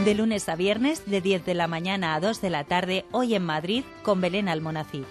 De lunes a viernes, de 10 de la mañana a 2 de la tarde, Hoy en Madrid, con Belén Almonacid.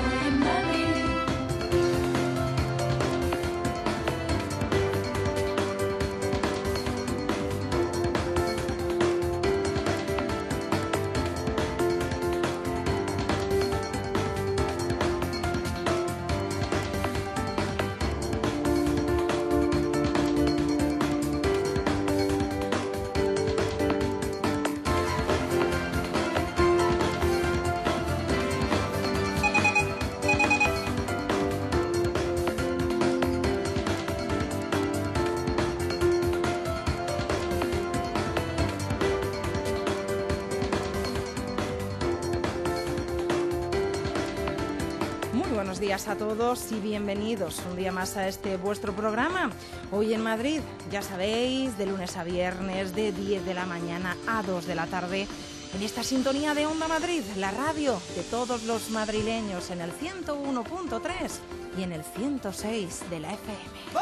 Buenos días a todos y bienvenidos un día más a este vuestro programa Hoy en Madrid. Ya sabéis, de lunes a viernes, de 10 de la mañana a 2 de la tarde, en esta sintonía de Onda Madrid, la radio de todos los madrileños, en el 101.3 y en el 106 de la FM.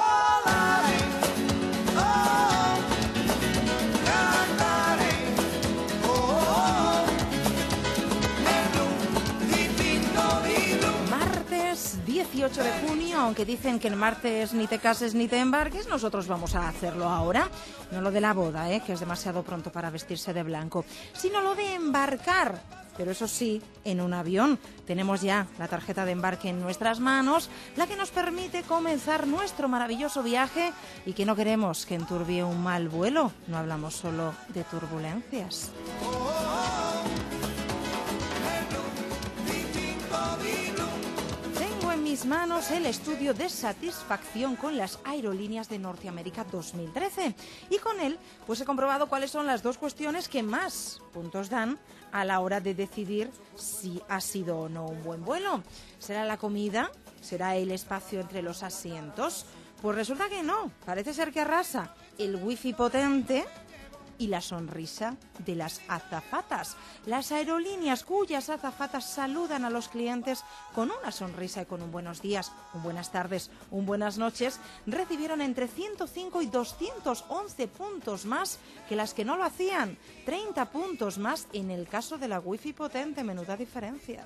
Martes 18 de junio, aunque dicen que el martes ni te cases ni te embarques, nosotros vamos a hacerlo ahora. No lo de la boda, que es demasiado pronto para vestirse de blanco, sino lo de embarcar. Pero eso sí, en un avión. Tenemos ya la tarjeta de embarque en nuestras manos, la que nos permite comenzar nuestro maravilloso viaje y que no queremos que enturbie un mal vuelo. No hablamos solo de turbulencias. En mis manos el estudio de satisfacción con las aerolíneas de Norteamérica 2013 y con él pues he comprobado cuáles son las dos cuestiones que más puntos dan a la hora de decidir si ha sido o no un buen vuelo. ¿Será la comida? ¿Será el espacio entre los asientos? Pues resulta que no, parece ser que arrasa el wifi potente y la sonrisa de las azafatas. Las aerolíneas cuyas azafatas saludan a los clientes con una sonrisa y con un buenos días, un buenas tardes, un buenas noches, recibieron entre 105 y 211 puntos más que las que no lo hacían. 30 puntos más en el caso de la wifi potente. Menuda diferencia.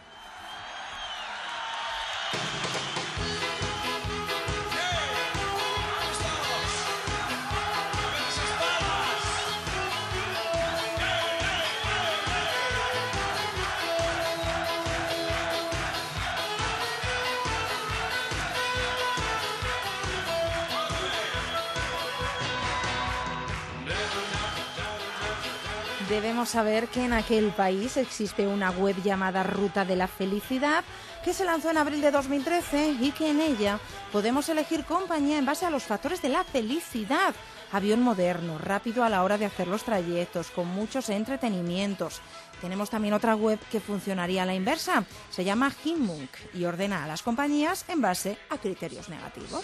Debemos saber que en aquel país existe una web llamada Ruta de la Felicidad que se lanzó en abril de 2013 y que en ella podemos elegir compañía en base a los factores de la felicidad. Avión moderno, rápido a la hora de hacer los trayectos, con muchos entretenimientos. Tenemos también otra web que funcionaría a la inversa. Se llama Himunk y ordena a las compañías en base a criterios negativos.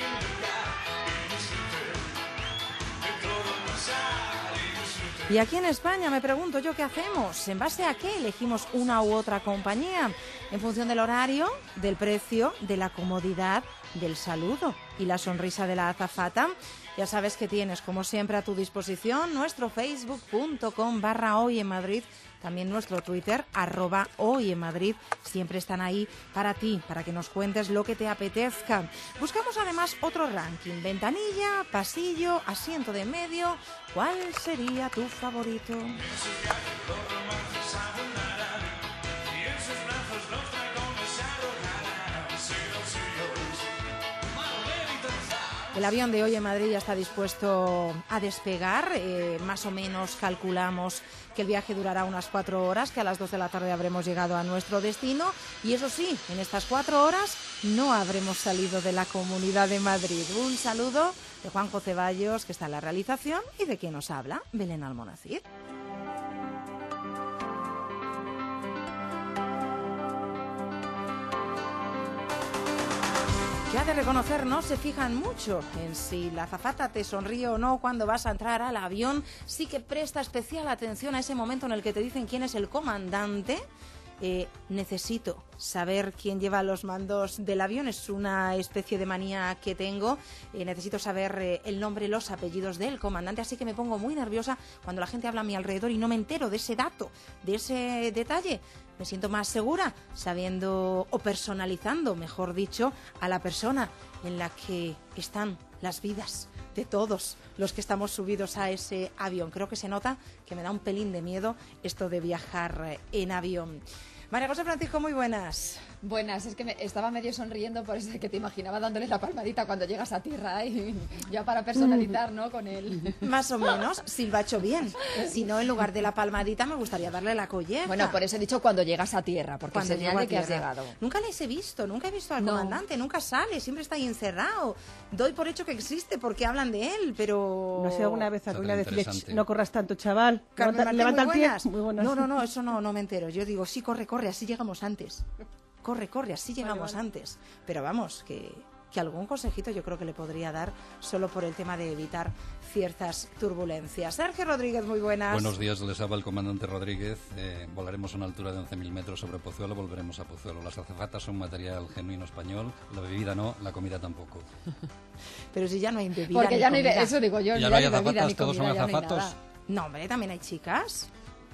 Y aquí en España me pregunto yo qué hacemos, en base a qué elegimos una u otra compañía, en función del horario, del precio, de la comodidad, del saludo y la sonrisa de la azafata. Ya sabes que tienes, como siempre, a tu disposición nuestro facebook.com/Hoy en Madrid, también nuestro Twitter, @Hoy en Madrid. Siempre están ahí para ti, para que nos cuentes lo que te apetezca. Buscamos además otro ranking: ventanilla, pasillo, asiento de medio. ¿Cuál sería tu favorito? El avión de Hoy en Madrid ya está dispuesto a despegar. Más o menos calculamos que el viaje durará unas 4 horas, que a las 2 de la tarde habremos llegado a nuestro destino. Y eso sí, en estas 4 horas no habremos salido de la Comunidad de Madrid. Un saludo de Juanjo Ceballos, que está en la realización, y de quien nos habla, Belén Almonacid. Que ha de reconocer, no se fijan mucho en si la azafata te sonríe o no cuando vas a entrar al avión. Sí que presta especial atención a ese momento en el que te dicen quién es el comandante necesito saber quién lleva los mandos del avión, es una especie de manía que tengo, necesito saber el nombre, los apellidos del comandante, así que me pongo muy nerviosa cuando la gente habla a mi alrededor y no me entero de ese dato, de ese detalle. Me siento más segura sabiendo o personalizando, mejor dicho, a la persona en la que están las vidas de todos los que estamos subidos a ese avión. Creo que se nota que me da un pelín de miedo esto de viajar en avión. María José Francisco, muy buenas. Buenas, es que estaba medio sonriendo por eso que te imaginaba dándole la palmadita cuando llegas a tierra y ya para personalizar, ¿no? Con él. Más o menos, si lo ha hecho bien. Si no, en lugar de la palmadita me gustaría darle la colleja. Bueno, por eso he dicho cuando llegas a tierra, porque es señal de que has llegado. Nunca les he visto, nunca he visto al comandante, nunca sale, siempre está ahí encerrado. Doy por hecho que existe porque hablan de él, pero... No sé, alguna vez alguna decirle, no corras tanto, chaval. Carmen Levanta el pie. Muy buenas. No, eso no me entero. Yo digo, sí, corre, así llegamos antes. Corre, así llegamos antes. Pero vamos, que algún consejito yo creo que le podría dar solo por el tema de evitar ciertas turbulencias. Sergio Rodríguez, muy buenas. Buenos días, les habla el comandante Rodríguez. Volaremos a una altura de 11.000 metros sobre Pozuelo, volveremos a Pozuelo. Las azafatas son material genuino español, la bebida no, la comida tampoco. Pero si ya no hay bebida. Porque ya no hay bebida, eso digo yo. Ya no hay azafatas, todos son azafatos. No, hombre, también hay chicas.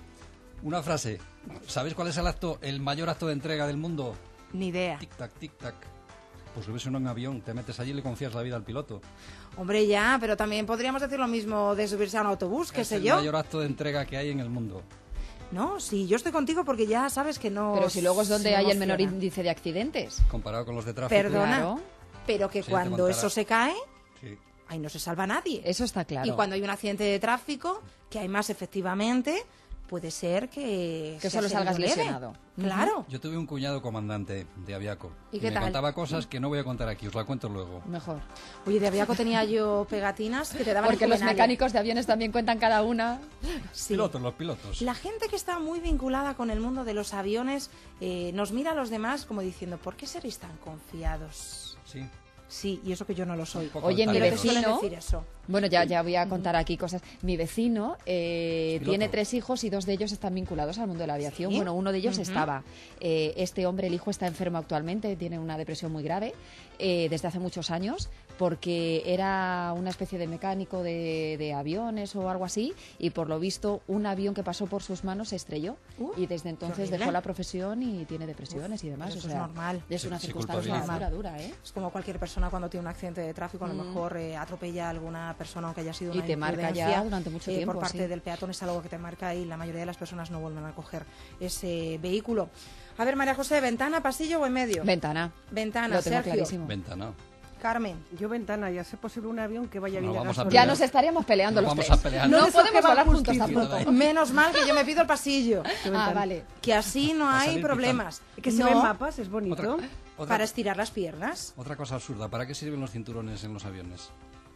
Una frase. ¿Sabéis cuál es el mayor acto de entrega del mundo? Ni idea. Tic-tac, tic-tac. Pues subirse en un avión, te metes allí y le confías la vida al piloto. Hombre, ya, pero también podríamos decir lo mismo de subirse a un autobús, qué sé yo. Es el mayor acto de entrega que hay en el mundo. No, sí, yo estoy contigo porque ya sabes que no... Pero si luego es donde hay el menor índice de accidentes. Comparado con los de tráfico. Perdona, claro. Pero que cuando eso se cae, sí, ahí no se salva nadie. Eso está claro. Y cuando hay un accidente de tráfico, que hay más efectivamente... Puede ser que solo salgas lesionado. Claro. Yo tuve un cuñado comandante de Aviaco. ¿Y qué me tal? Contaba cosas que no voy a contar aquí, os la cuento luego. Mejor. Oye, de Aviaco tenía yo pegatinas que te daban porque el los juvenal. mecánicos de aviones también cuentan cada una. Sí. Los pilotos. La gente que está muy vinculada con el mundo de los aviones nos mira a los demás como diciendo, ¿por qué seréis tan confiados? Sí. Sí, y eso que yo no lo soy. Oye, mi Pero te suelen vecino... decir eso. Bueno, ya voy a contar aquí cosas. Mi vecino tiene 3 hijos y 2 de ellos están vinculados al mundo de la aviación. ¿Sí? Bueno, uno de ellos estaba. Este hombre, el hijo, está enfermo actualmente, tiene una depresión muy grave desde hace muchos años porque era una especie de mecánico de aviones o algo así y por lo visto un avión que pasó por sus manos se estrelló y desde entonces dejó la profesión y tiene depresiones y demás. Eso es normal. Es una circunstancia dura, ¿eh? Es como cualquier persona cuando tiene un accidente de tráfico, a lo mejor atropella a alguna persona, aunque haya sido una te marca ya durante mucho tiempo por parte del peatón, es algo que te marca y la mayoría de las personas no vuelven a coger ese vehículo. A ver, María José, ¿ventana, pasillo o en medio? Ventana. Ventana, lo tengo Sergio. clarísimo. Ventana. Carmen. Yo ventana, ya sé posible un avión que vaya bien de vamos a gasolina. Ya nos estaríamos peleando los tres. No No de esos podemos que van hablar juntos justicia. tampoco. Menos mal que yo me pido el pasillo. Ah, vale. Que así no Va a hay salir problemas. Que se No, ven mapas, es bonito. para estirar las piernas. Otra cosa absurda, ¿para qué sirven los cinturones en los aviones?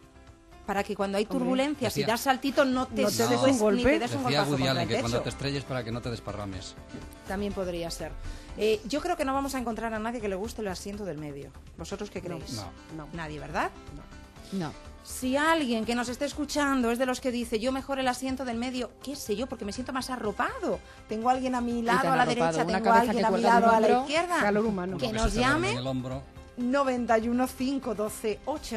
Para que cuando hay turbulencias y decía- das saltito no te des des un golpe. ni te des un Decía golpazo Woody contra Allen el que cuando techo. te estrelles para que no te desparrames. También podría ser. Yo creo que no vamos a encontrar a nadie que le guste el asiento del medio. ¿Vosotros qué creéis? No. Nadie, ¿verdad? No. Si alguien que nos esté escuchando es de los que dice yo mejor el asiento del medio, qué sé yo, porque me siento más arropado. Tengo a alguien a mi lado, tan a la arropado, derecha, una tengo a cabeza alguien que a mi cuelga de lado, un a la hombro. izquierda. Calor humano. Que Uno nos se te duerme llame. en el hombro. 91 512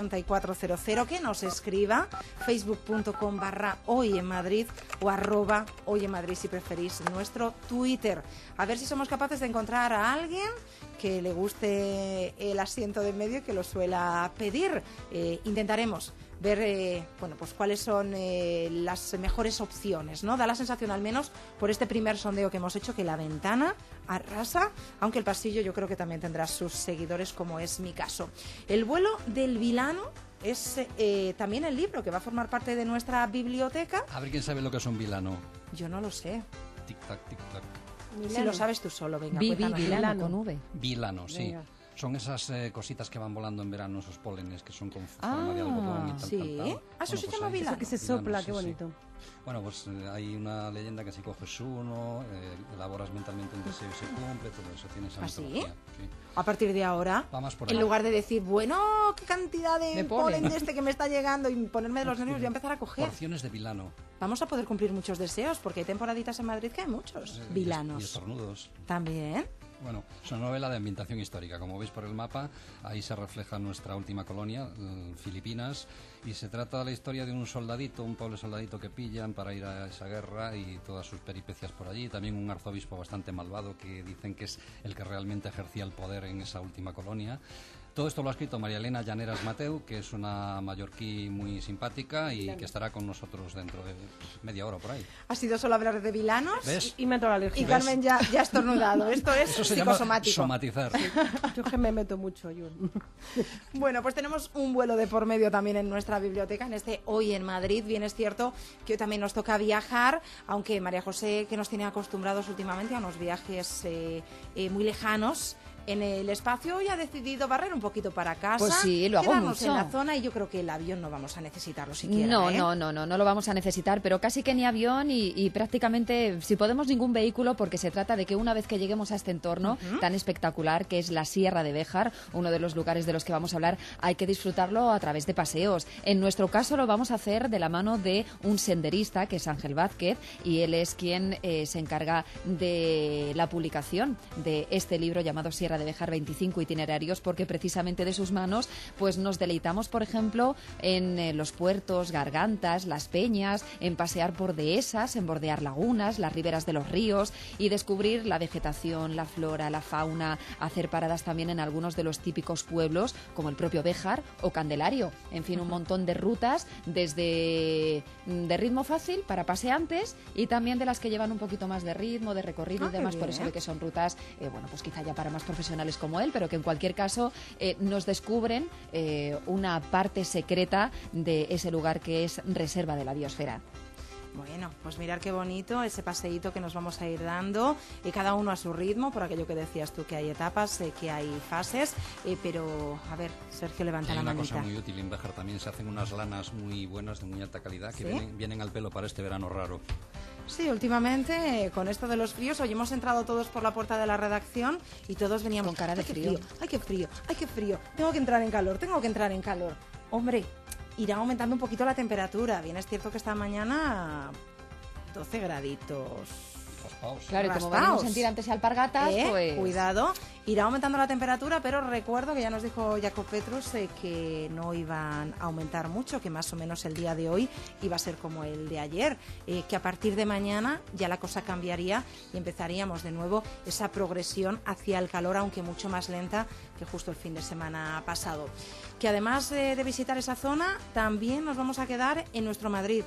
8400, que nos escriba facebook.com/Hoy en Madrid o @Hoy en Madrid si preferís nuestro Twitter. A ver si somos capaces de encontrar a alguien que le guste el asiento de medio y que lo suela pedir. Intentaremos ver pues cuáles son las mejores opciones, ¿no? Da la sensación, al menos por este primer sondeo que hemos hecho, que la ventana arrasa, aunque el pasillo yo creo que también tendrá sus seguidores, como es mi caso. El vuelo del vilano es también el libro que va a formar parte de nuestra biblioteca. A ver quién sabe lo que es un vilano. Yo no lo sé. Tic-tac, tic-tac. Si lo sabes tú solo, venga, Vilano cuéntanos. con V. Vilano, sí. Venga. Son esas cositas que van volando en verano, esos pólenes que son con forma de algodón y tal, sí. tal. Eso se llama vilano. Eso que se sopla, qué bonito. Bueno, pues hay una leyenda que si coges uno, elaboras mentalmente un deseo y se cumple, todo eso tiene esa mitología. Sí. A partir de ahora, en lugar de decir, bueno, qué cantidad de polen de este que me está llegando y ponerme de los nervios, voy a empezar a coger. Porciones de vilano. Vamos a poder cumplir muchos deseos, porque hay temporaditas en Madrid que hay muchos vilanos. Y estornudos. También. Bueno, es una novela de ambientación histórica. Como veis por el mapa, ahí se refleja nuestra última colonia, Filipinas, y se trata de la historia de un soldadito, un pobre soldadito que pillan para ir a esa guerra y todas sus peripecias por allí. También un arzobispo bastante malvado que dicen que es el que realmente ejercía el poder en esa última colonia. Todo esto lo ha escrito María Elena Llaneras Mateu, que es una mallorquí muy simpática y que estará con nosotros dentro de media hora por ahí. Ha sido solo hablar de vilanos. ¿Ves? Y me ha entrado la alergia. Y Carmen ya ha estornudado. Esto es Eso se psicosomático. llama somatizar. Yo que me meto mucho, yo. Bueno, pues tenemos un vuelo de por medio también en nuestra biblioteca, en este Hoy en Madrid. Bien es cierto que hoy también nos toca viajar, aunque María José, que nos tiene acostumbrados últimamente a unos viajes muy lejanos en el espacio, hoy ha decidido barrer un poquito para casa. Pues sí, lo hago quedarnos mucho. en la zona, y yo creo que el avión no vamos a necesitarlo siquiera. No lo vamos a necesitar, pero casi que ni avión y prácticamente, si podemos, ningún vehículo, porque se trata de que una vez que lleguemos a este entorno tan espectacular que es la Sierra de Béjar, uno de los lugares de los que vamos a hablar, hay que disfrutarlo a través de paseos. En nuestro caso lo vamos a hacer de la mano de un senderista, que es Ángel Vázquez, y él es quien se encarga de la publicación de este libro llamado Sierra de Béjar, 25 itinerarios, porque precisamente de sus manos pues nos deleitamos, por ejemplo, en los puertos, gargantas, las peñas, en pasear por dehesas, en bordear lagunas, las riberas de los ríos y descubrir la vegetación, la flora, la fauna, hacer paradas también en algunos de los típicos pueblos como el propio Béjar o Candelario. En fin, un montón de rutas, desde de ritmo fácil para paseantes y también de las que llevan un poquito más de ritmo, de recorrido y demás, por eso de que son rutas, bueno, pues quizá ya para más profesionales como él, pero que en cualquier caso nos descubren una parte secreta de ese lugar que es reserva de la biosfera. Bueno, pues mirar qué bonito ese paseíto que nos vamos a ir dando, cada uno a su ritmo, por aquello que decías tú, que hay etapas, que hay fases, pero a ver, Sergio, levanta la manita. Hay una cosa muy útil en Béjar también, se hacen unas lanas muy buenas, de muy alta calidad, que vienen al pelo para este verano raro. Sí, últimamente, con esto de los fríos, hoy hemos entrado todos por la puerta de la redacción y todos veníamos con cara de frío. ¡Ay, qué frío! ¡Ay, qué frío! Tengo que entrar en calor. Hombre, irá aumentando un poquito la temperatura. Bien es cierto que esta mañana 12 graditos. Claro, y como venimos en tirantes y alpargatas, pues... Cuidado, irá aumentando la temperatura, pero recuerdo que ya nos dijo Jacob Petrus que no iban a aumentar mucho, que más o menos el día de hoy iba a ser como el de ayer, que a partir de mañana ya la cosa cambiaría y empezaríamos de nuevo esa progresión hacia el calor, aunque mucho más lenta que justo el fin de semana pasado. Que además de visitar esa zona, también nos vamos a quedar en nuestro Madrid.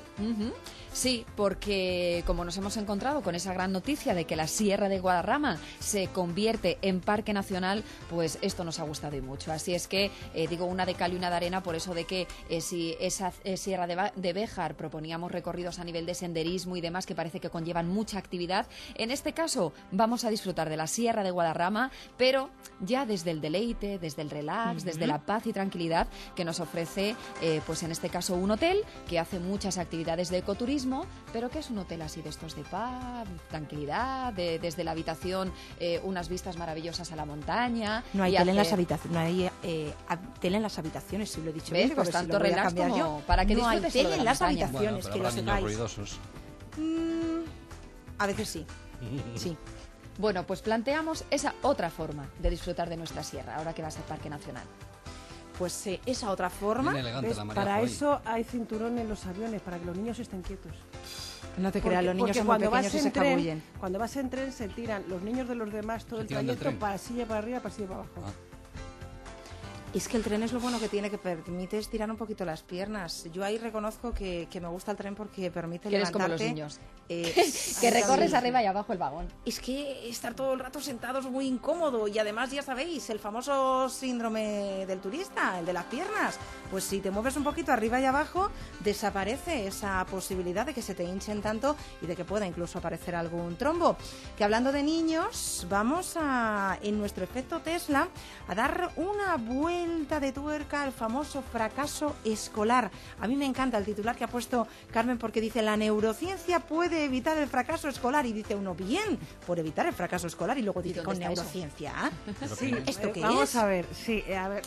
Sí, porque como nos hemos encontrado con esa gran noticia de que la Sierra de Guadarrama se convierte en Parque Nacional, pues esto nos ha gustado y mucho. Así es que, digo, una de cal y una de arena, por eso de que si esa Sierra de Béjar proponíamos recorridos a nivel de senderismo y demás que parece que conllevan mucha actividad, en este caso vamos a disfrutar de la Sierra de Guadarrama, pero ya desde el deleite, desde el relax, desde la paz y tranquilidad que nos ofrece, pues en este caso un hotel que hace muchas actividades de ecoturismo, pero que es un hotel así de estos de paz, tranquilidad, desde la habitación unas vistas maravillosas a la montaña. No hay tele en las habitaciones, no hay tele en las habitaciones, si lo he dicho bien. ¿Ves? Pues tanto relax como para que disfrutes. No hay tele en las habitaciones, bueno, que lo sepáis. Ruidosos. A veces sí. Sí. Bueno, pues planteamos esa otra forma de disfrutar de nuestra sierra, ahora que va a ser Parque Nacional. Pues esa otra forma. Para eso hay cinturón en los aviones, para que los niños estén quietos. No te creas, los niños son muy pequeños y se escabullen. Cuando vas en tren se tiran los niños de los demás todo el trayecto, pasilla para arriba, pasilla para abajo. Es que el tren es lo bueno que tiene, que permite estirar un poquito las piernas. Yo ahí reconozco que me gusta el tren porque permite Eres levantarte. como los niños. Que recorres arriba y abajo el vagón. Es que estar todo el rato sentado es muy incómodo y además ya sabéis, el famoso síndrome del turista, el de las piernas. Pues si te mueves un poquito arriba y abajo, desaparece esa posibilidad de que se te hinchen tanto y de que pueda incluso aparecer algún trombo. Que hablando de niños, vamos en nuestro efecto Tesla, a dar una vuelta de tuerca al famoso fracaso escolar. A mí me encanta el titular que ha puesto Carmen porque dice: la neurociencia puede evitar el fracaso escolar. Y dice uno, bien, por evitar el fracaso escolar. Y luego dice, con neurociencia. Sí, ¿esto qué vamos es? a ver, sí,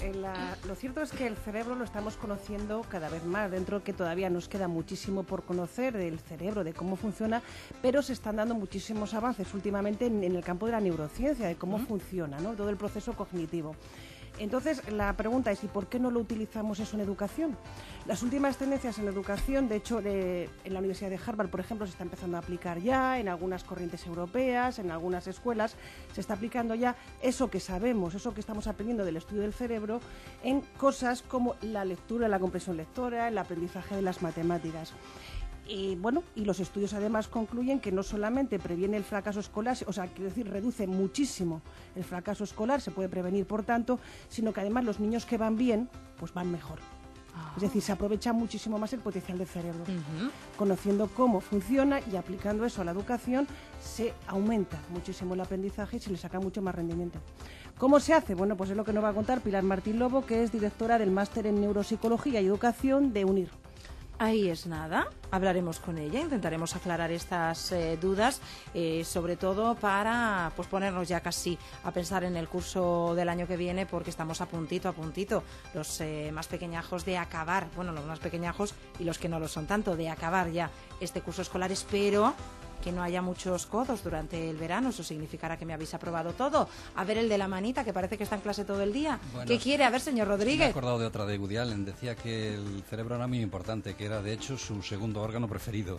lo cierto es que el cerebro lo estamos conociendo cada vez más, dentro que todavía nos queda muchísimo por conocer del cerebro, de cómo funciona, pero se están dando muchísimos avances últimamente en el campo de la neurociencia, de cómo funciona, ¿no? Todo el proceso cognitivo. Entonces, la pregunta es, ¿y por qué no lo utilizamos eso en educación? Las últimas tendencias en educación, de hecho, en la Universidad de Harvard, por ejemplo, se está empezando a aplicar ya, en algunas corrientes europeas, en algunas escuelas, se está aplicando ya eso que sabemos, eso que estamos aprendiendo del estudio del cerebro, en cosas como la lectura, la comprensión lectora, el aprendizaje de las matemáticas. Y bueno, y los estudios además concluyen que no solamente previene el fracaso escolar, o sea, quiero decir, reduce muchísimo el fracaso escolar, se puede prevenir por tanto, sino que además los niños que van bien, pues van mejor. Es decir, se aprovecha muchísimo más el potencial del cerebro. Conociendo cómo funciona y aplicando eso a la educación, se aumenta muchísimo el aprendizaje y se le saca mucho más rendimiento. ¿Cómo se hace? Bueno, pues es lo que nos va a contar Pilar Martín Lobo, que es directora del Máster en Neuropsicología y Educación de UNIR. Ahí es nada, hablaremos con ella, intentaremos aclarar estas dudas, sobre todo para pues ponernos ya casi a pensar en el curso del año que viene, porque estamos a puntito, los más pequeñajos de acabar, bueno, los más pequeñajos y los que no lo son tanto, de acabar ya este curso escolar. Espero que no haya muchos codos durante el verano, eso significará que me habéis aprobado todo. A ver el de la manita, que parece que está en clase todo el día. Bueno, ¿qué quiere? A ver, señor Rodríguez. Me he acordado de otra de Woody Allen, decía que el cerebro era muy importante, que era de hecho su segundo órgano preferido.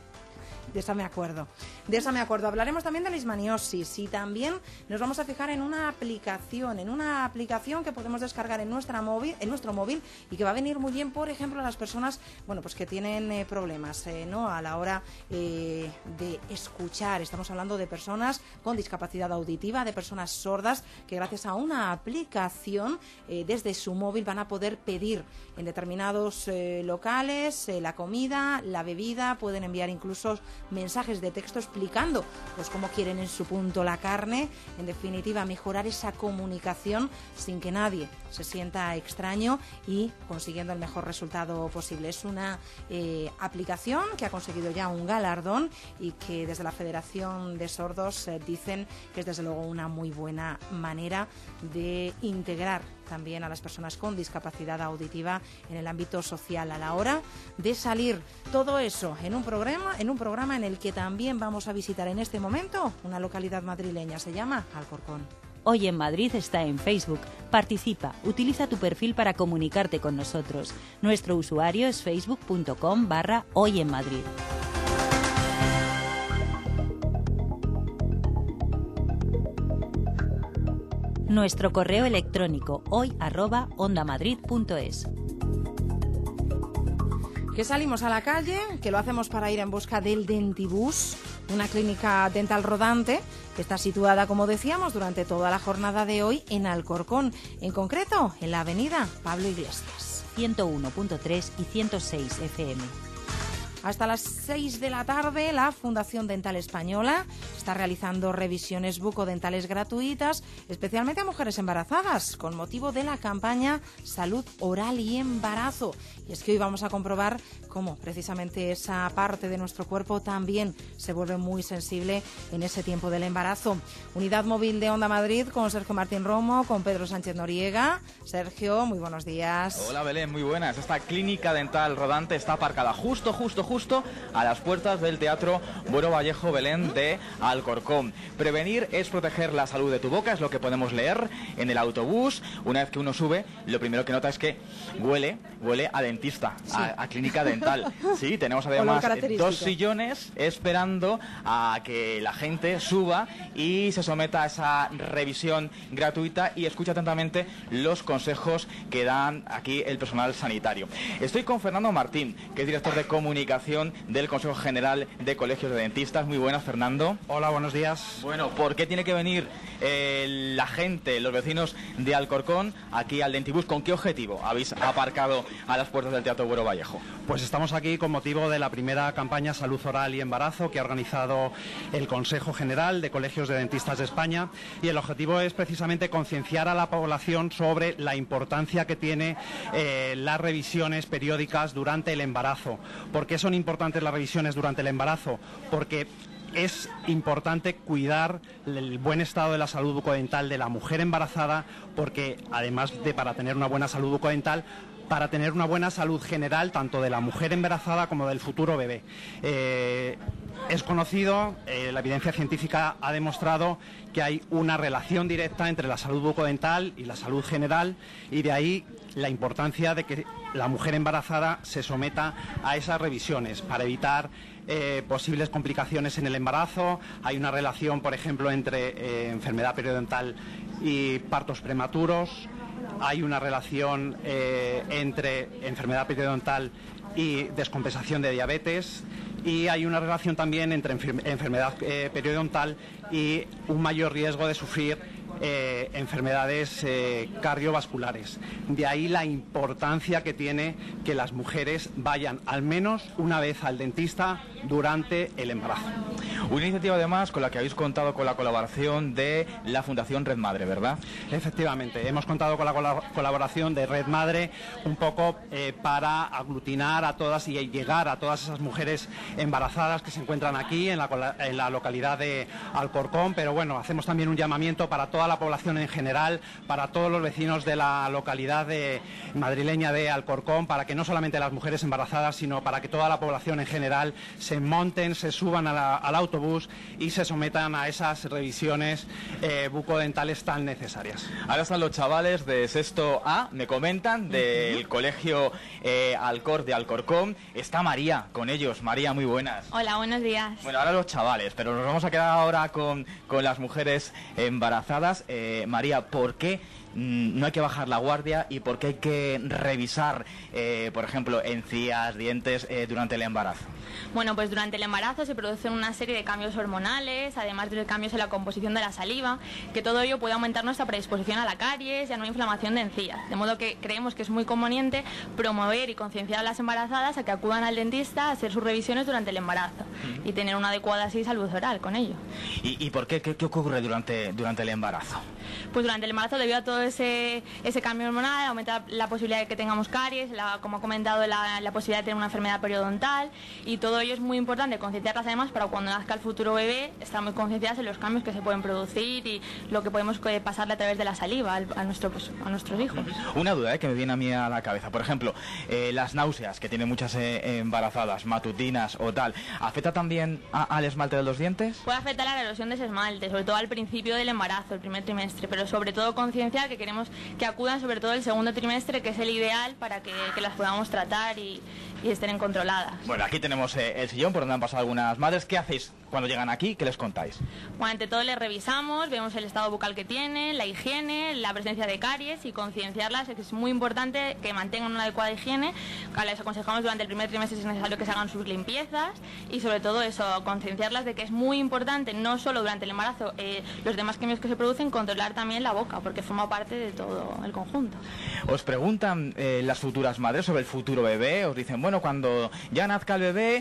De esa me acuerdo. Hablaremos también de la leishmaniosis y también nos vamos a fijar en una aplicación que podemos descargar en nuestro móvil y que va a venir muy bien, por ejemplo, a las personas, bueno, pues que tienen problemas, ¿no? A la hora de escuchar. Estamos hablando de personas con discapacidad auditiva, de personas sordas, que gracias a una aplicación desde su móvil van a poder pedir en determinados locales la comida, la bebida, pueden enviar incluso mensajes de texto explicando pues cómo quieren en su punto la carne, en definitiva mejorar esa comunicación sin que nadie se sienta extraño y consiguiendo el mejor resultado posible. Es una aplicación que ha conseguido ya un galardón y que desde la Federación de Sordos dicen que es desde luego una muy buena manera de integrar también a las personas con discapacidad auditiva en el ámbito social a la hora de salir. Todo eso en un programa en el que también vamos a visitar en este momento una localidad madrileña, se llama Alcorcón. Hoy en Madrid está en Facebook. Participa, utiliza tu perfil para comunicarte con nosotros. Nuestro usuario es facebook.com/Hoy en Madrid. Nuestro correo electrónico hoy@ondamadrid.es. Que salimos a la calle, que lo hacemos para ir en busca del Dentibus, una clínica dental rodante que está situada, como decíamos, durante toda la jornada de hoy en Alcorcón, en concreto en la avenida Pablo Iglesias. 101.3 y 106 FM. Hasta las 6 de la tarde, la Fundación Dental Española está realizando revisiones bucodentales gratuitas, especialmente a mujeres embarazadas, con motivo de la campaña Salud Oral y Embarazo. Y es que hoy vamos a comprobar cómo precisamente esa parte de nuestro cuerpo también se vuelve muy sensible en ese tiempo del embarazo. Unidad móvil de Onda Madrid con Sergio Martín Romo, con Pedro Sánchez Noriega. Sergio, muy buenos días. Hola Belén, muy buenas. Esta clínica dental rodante está aparcada justo justo a las puertas del Teatro Buero Vallejo Belén de Alcorcón. Prevenir es proteger la salud de tu boca, es lo que podemos leer en el autobús. Una vez que uno sube, lo primero que nota es que huele a dentista, sí. a clínica dental. Sí, tenemos además 2 sillones esperando a que la gente suba y se someta a esa revisión gratuita y escuche atentamente los consejos que dan aquí el personal sanitario. Estoy con Fernando Martín, que es director de comunicación del Consejo General de Colegios de Dentistas. Muy buenas, Fernando. Hola, buenos días. Bueno, ¿por qué tiene que venir la gente, los vecinos de Alcorcón, aquí al Dentibus? ¿Con qué objetivo habéis aparcado a las puertas del Teatro Buero Vallejo? Pues estamos aquí con motivo de la primera campaña Salud Oral y Embarazo que ha organizado el Consejo General de Colegios de Dentistas de España, y el objetivo es precisamente concienciar a la población sobre la importancia que tiene las revisiones periódicas durante el embarazo. ¿Por qué son importantes las revisiones durante el embarazo? Porque es importante cuidar el buen estado de la salud bucodental de la mujer embarazada, porque además de para tener una buena salud bucodental, para tener una buena salud general tanto de la mujer embarazada como del futuro bebé. Es conocido, la evidencia científica ha demostrado que hay una relación directa entre la salud bucodental y la salud general, y de ahí la importancia de que la mujer embarazada se someta a esas revisiones para evitar posibles complicaciones en el embarazo. Hay una relación, por ejemplo, entre enfermedad periodontal y partos prematuros. Hay una relación entre enfermedad periodontal y descompensación de diabetes, y hay una relación también entre enfermedad periodontal y un mayor riesgo de sufrir enfermedades cardiovasculares. De ahí la importancia que tiene que las mujeres vayan al menos una vez al dentista durante el embarazo. Una iniciativa además con la que habéis contado con la colaboración de la Fundación Red Madre, ¿verdad? Efectivamente, hemos contado con la colaboración de Red Madre un poco para aglutinar a todas y llegar a todas esas mujeres embarazadas que se encuentran aquí en la localidad de Alcorcón, pero bueno, hacemos también un llamamiento para toda la población en general, para todos los vecinos de la localidad madrileña de Alcorcón, para que no solamente las mujeres embarazadas, sino para que toda la población en general se monten, se suban al autobús y se sometan a esas revisiones bucodentales tan necesarias. Ahora están los chavales de sexto A, me comentan, del colegio Alcor de Alcorcón. Está María con ellos. María, muy buenas. Hola, buenos días. Bueno, ahora los chavales, pero nos vamos a quedar ahora con las mujeres embarazadas. María, ¿por qué no hay que bajar la guardia y por qué hay que revisar, por ejemplo, encías, dientes durante el embarazo? Bueno, pues durante el embarazo se producen una serie de cambios hormonales, además de cambios en la composición de la saliva, que todo ello puede aumentar nuestra predisposición a la caries y a una inflamación de encías. De modo que creemos que es muy conveniente promover y concienciar a las embarazadas a que acudan al dentista a hacer sus revisiones durante el embarazo y tener una adecuada así salud oral con ello. ¿Y por qué? ¿Qué ocurre durante el embarazo? Pues durante el embarazo, debido a todo ese cambio hormonal, aumenta la posibilidad de que tengamos caries, como ha comentado, la posibilidad de tener una enfermedad periodontal, y todo ello es muy importante concienciarlas además para cuando nazca el futuro bebé, estar muy concienciadas en los cambios que se pueden producir y lo que podemos pasarle a través de la saliva a nuestros hijos. Una duda que me viene a mí a la cabeza, por ejemplo, las náuseas que tienen muchas embarazadas, matutinas o tal, ¿afecta también al esmalte de los dientes? Puede afectar a la erosión de ese esmalte, sobre todo al principio del embarazo, el primer trimestre, pero sobre todo concienciar que queremos que acudan sobre todo el segundo trimestre, que es el ideal para que las podamos tratar y estén controladas. Bueno, aquí tenemos el sillón por donde han pasado algunas madres. ¿Qué hacéis cuando llegan aquí? ¿Qué les contáis? Bueno, ante todo les revisamos, vemos el estado bucal que tienen, la higiene, la presencia de caries, y concienciarlas, que es muy importante que mantengan una adecuada higiene. Les aconsejamos durante el primer trimestre si es necesario que se hagan sus limpiezas, y sobre todo eso, concienciarlas de que es muy importante, no solo durante el embarazo, los demás cambios que se producen, controlar también la boca, porque forma parte de todo el conjunto. Os preguntan las futuras madres sobre el futuro bebé, os dicen, bueno, cuando ya nazca el bebé,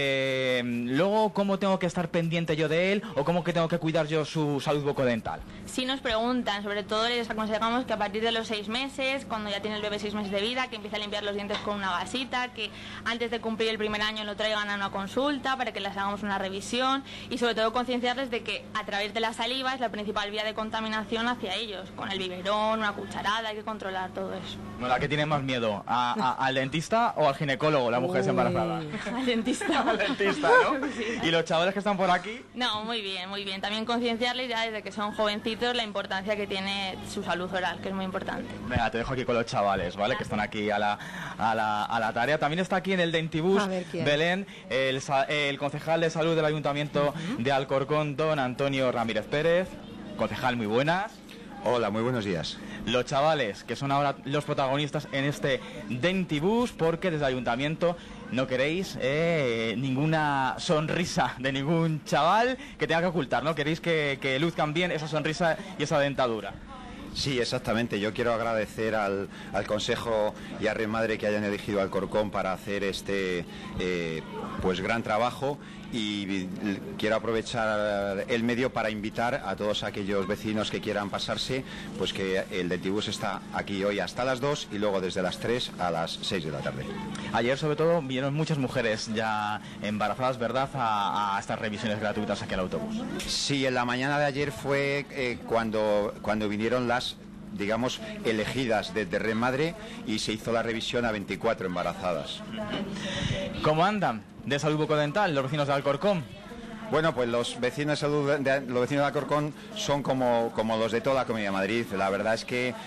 luego cómo tengo que estar pendiente yo de él, o cómo que tengo que cuidar yo su salud bucodental. Sí nos preguntan, sobre todo les aconsejamos que a partir de los 6 meses, cuando ya tiene el bebé 6 meses de vida, que empiece a limpiar los dientes con una gasita, que antes de cumplir el primer año lo traigan a una consulta para que les hagamos una revisión, y sobre todo concienciarles de que a través de la saliva es la principal vía de contaminación educación hacia ellos, con el biberón, una cucharada, hay que controlar todo eso. Bueno, ¿a qué tiene más miedo? ¿Al dentista o al ginecólogo, la mujer embarazada? Al dentista. Al dentista, ¿no? Sí. ¿Y los chavales que están por aquí? No, muy bien, muy bien. También concienciarles ya desde que son jovencitos la importancia que tiene su salud oral, que es muy importante. Venga, te dejo aquí con los chavales, ¿vale? Que están aquí a la tarea. También está aquí en el Dentibus, Belén, el concejal de salud del Ayuntamiento de Alcorcón, don Antonio Ramírez Pérez. Concejal, muy buenas. Hola, muy buenos días. Los chavales, que son ahora los protagonistas en este Dentibus, porque desde el Ayuntamiento no queréis ninguna sonrisa de ningún chaval que tenga que ocultar, ¿no? Queréis que luzcan bien esa sonrisa y esa dentadura. Sí, exactamente. Yo quiero agradecer al Consejo y a Red Madre que hayan elegido Alcorcón para hacer este pues gran trabajo, y quiero aprovechar el medio para invitar a todos aquellos vecinos que quieran pasarse, pues que el Dentibus está aquí hoy hasta las 2 y luego desde las 3 a las 6 de la tarde. Ayer sobre todo vinieron muchas mujeres ya embarazadas, ¿verdad?, a estas revisiones gratuitas aquí al autobús. Sí, en la mañana de ayer fue cuando vinieron las, digamos, elegidas desde Red Madre, y se hizo la revisión a 24 embarazadas. ¿Cómo andan de salud bucodental los vecinos de Alcorcón? Bueno, pues los vecinos de Alcorcón son como los de toda la Comunidad de Madrid. La verdad es que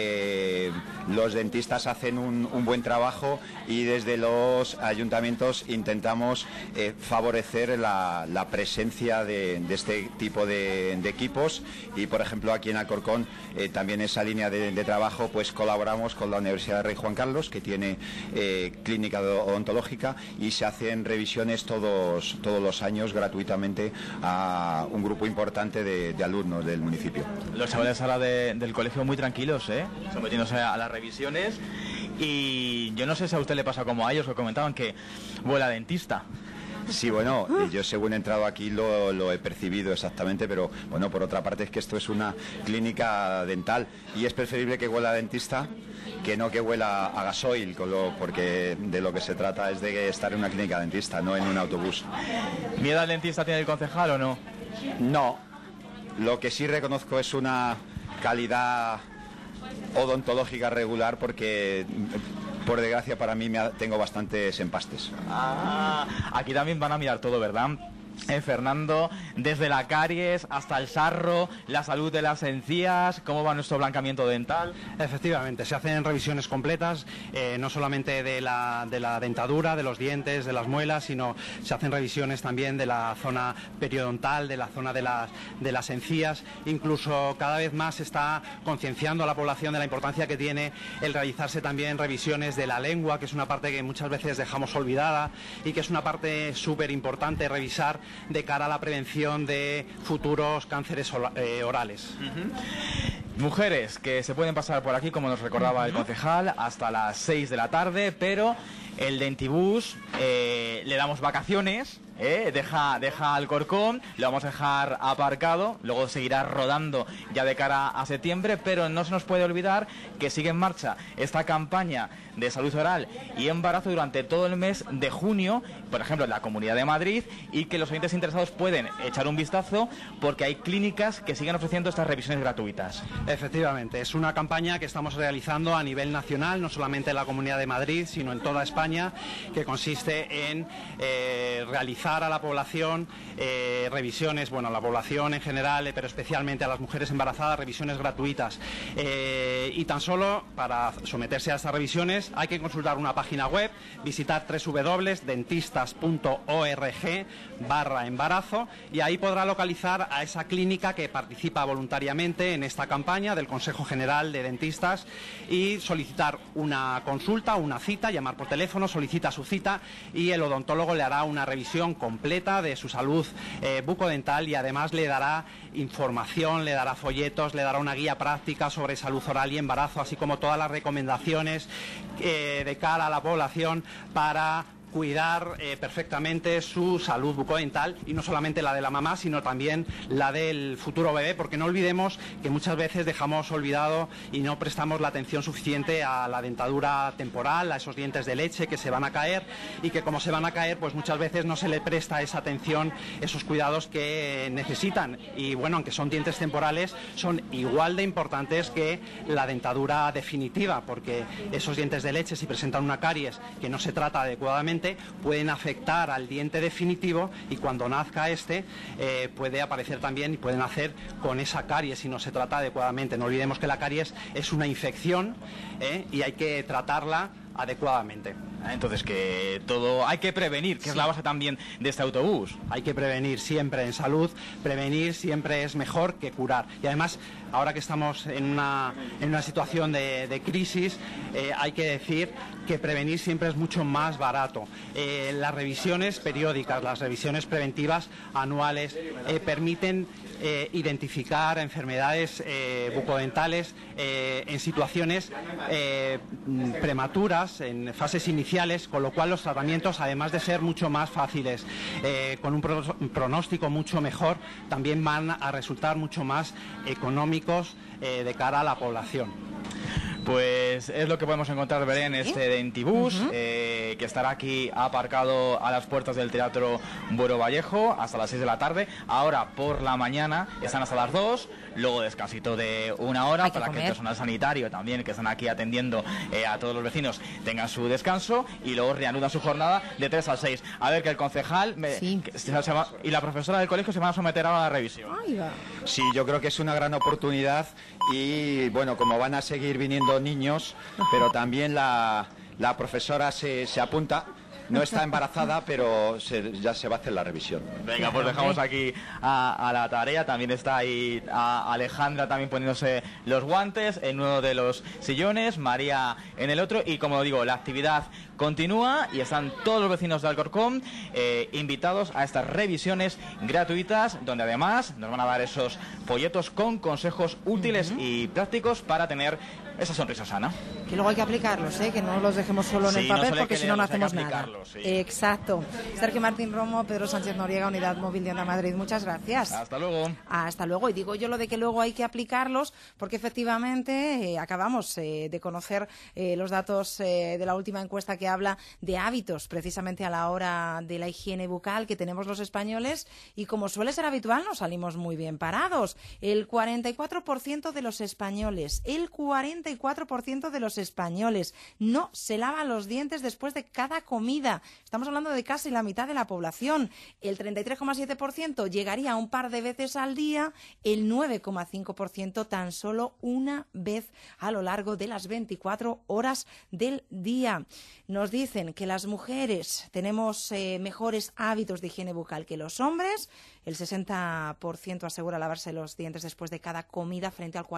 los dentistas hacen un buen trabajo, y desde los ayuntamientos intentamos favorecer la presencia de este tipo de equipos. Y por ejemplo aquí en Alcorcón también esa línea de trabajo, pues colaboramos con la Universidad de Rey Juan Carlos, que tiene clínica odontológica, y se hacen revisiones todos los años gratuitamente a un grupo importante de alumnos del municipio. Los chavales ahora del colegio muy tranquilos, sometiéndose a las revisiones, y yo no sé si a usted le pasa como a ellos, que comentaban que vuela dentista. Sí, bueno, yo según he entrado aquí lo he percibido exactamente, pero bueno, por otra parte es que esto es una clínica dental, y es preferible que huela a dentista que no que huela a gasoil, porque de lo que se trata es de estar en una clínica dentista, no en un autobús. ¿Miedo al dentista tiene el concejal o no? No, lo que sí reconozco es una calidad odontológica regular, porque por desgracia para mí tengo bastantes empastes. Aquí también van a mirar todo, ¿verdad? Fernando, desde la caries hasta el sarro, la salud de las encías, ¿cómo va nuestro blanqueamiento dental? Efectivamente, se hacen revisiones completas, no solamente de la dentadura, de los dientes, de las muelas, sino se hacen revisiones también de la zona periodontal, de la zona de las encías. Incluso cada vez más se está concienciando a la población de la importancia que tiene el realizarse también revisiones de la lengua, que es una parte que muchas veces dejamos olvidada, y que es una parte súper importante revisar de cara a la prevención de futuros cánceres orales. Mujeres que se pueden pasar por aquí, como nos recordaba el concejal, hasta las 6 de la tarde, pero el Dentibus le damos vacaciones, deja Alcorcón, lo vamos a dejar aparcado, luego seguirá rodando ya de cara a septiembre, pero no se nos puede olvidar que sigue en marcha esta campaña de salud oral y embarazo durante todo el mes de junio, por ejemplo en la Comunidad de Madrid, y que los oyentes interesados pueden echar un vistazo porque hay clínicas que siguen ofreciendo estas revisiones gratuitas. Efectivamente, es una campaña que estamos realizando a nivel nacional, no solamente en la Comunidad de Madrid, sino en toda España, que consiste en realizar a la población revisiones, bueno, a la población en general, pero especialmente a las mujeres embarazadas, revisiones gratuitas. Y tan solo para someterse a estas revisiones hay que consultar una página web, visitar www.dentistas.org/embarazo, y ahí podrá localizar a esa clínica que participa voluntariamente en esta campaña del Consejo General de Dentistas, y solicitar una consulta, una cita, llamar por teléfono, solicita su cita, y el odontólogo le hará una revisión completa de su salud bucodental, y además le dará información, le dará folletos, le dará una guía práctica sobre salud oral y embarazo, así como todas las recomendaciones de cara a la población para cuidar perfectamente su salud bucodental, y no solamente la de la mamá, sino también la del futuro bebé, porque no olvidemos que muchas veces dejamos olvidado y no prestamos la atención suficiente a la dentadura temporal, a esos dientes de leche que se van a caer, y que como se van a caer, pues muchas veces no se le presta esa atención, esos cuidados que necesitan. Y bueno, aunque son dientes temporales, son igual de importantes que la dentadura definitiva, porque esos dientes de leche, si presentan una caries que no se trata adecuadamente, pueden afectar al diente definitivo, y cuando nazca puede aparecer también, y pueden nacer con esa caries si no se trata adecuadamente. No olvidemos que la caries es una infección y hay que tratarla adecuadamente. Entonces, que todo hay que prevenir, que es la base también de este autobús. Hay que prevenir siempre en salud, prevenir siempre es mejor que curar. Y además, ahora que estamos en una situación de crisis, hay que decir que prevenir siempre es mucho más barato. Las revisiones periódicas, las revisiones preventivas anuales permiten identificar enfermedades bucodentales en situaciones prematuras, en fases iniciales, con lo cual los tratamientos, además de ser mucho más fáciles, con un pronóstico mucho mejor, también van a resultar mucho más económicos de cara a la población. Pues es lo que podemos encontrar, Belén, este Dentibús, que estará aquí aparcado a las puertas del Teatro Buero Vallejo hasta las 6 de la tarde. Ahora por la mañana están hasta las 2, luego descansito de 1 hora para que el personal sanitario también, que están aquí atendiendo a todos los vecinos, tengan su descanso, y luego reanudan su jornada de 3 a 6. A ver, que el concejal y la profesora del colegio se van a someter a la revisión. Sí, yo creo que es una gran oportunidad, y bueno, como van a seguir viniendo niños, pero también la profesora se apunta. No está embarazada, pero ya se va a hacer la revisión. Venga, pues dejamos aquí a la tarea. También está ahí Alejandra también poniéndose los guantes en uno de los sillones, María en el otro, y como digo, la actividad continúa y están todos los vecinos de Alcorcón invitados a estas revisiones gratuitas, donde además nos van a dar esos folletos con consejos útiles y prácticos para tener esa sonrisa sana. Que luego hay que aplicarlos, que no los dejemos solo en el papel, porque si no, no hacemos nada. Exacto. Sergio Martín Romo, Pedro Sánchez Noriega, Unidad Móvil de Onda Madrid. Muchas gracias. Hasta luego. Hasta luego. Y digo yo lo de que luego hay que aplicarlos, porque efectivamente acabamos de conocer los datos de la última encuesta que habla de hábitos, precisamente a la hora de la higiene bucal que tenemos los españoles, y como suele ser habitual, nos salimos muy bien parados. El 44% de los españoles, de los españoles no se lava los dientes después de cada comida. Estamos hablando de casi la mitad de la población. El 33,7% llegaría un par de veces al día, el 9,5% tan solo una vez a lo largo de las 24 horas del día. Nos dicen que las mujeres tenemos mejores hábitos de higiene bucal que los hombres. El 60% asegura lavarse los dientes después de cada comida, frente al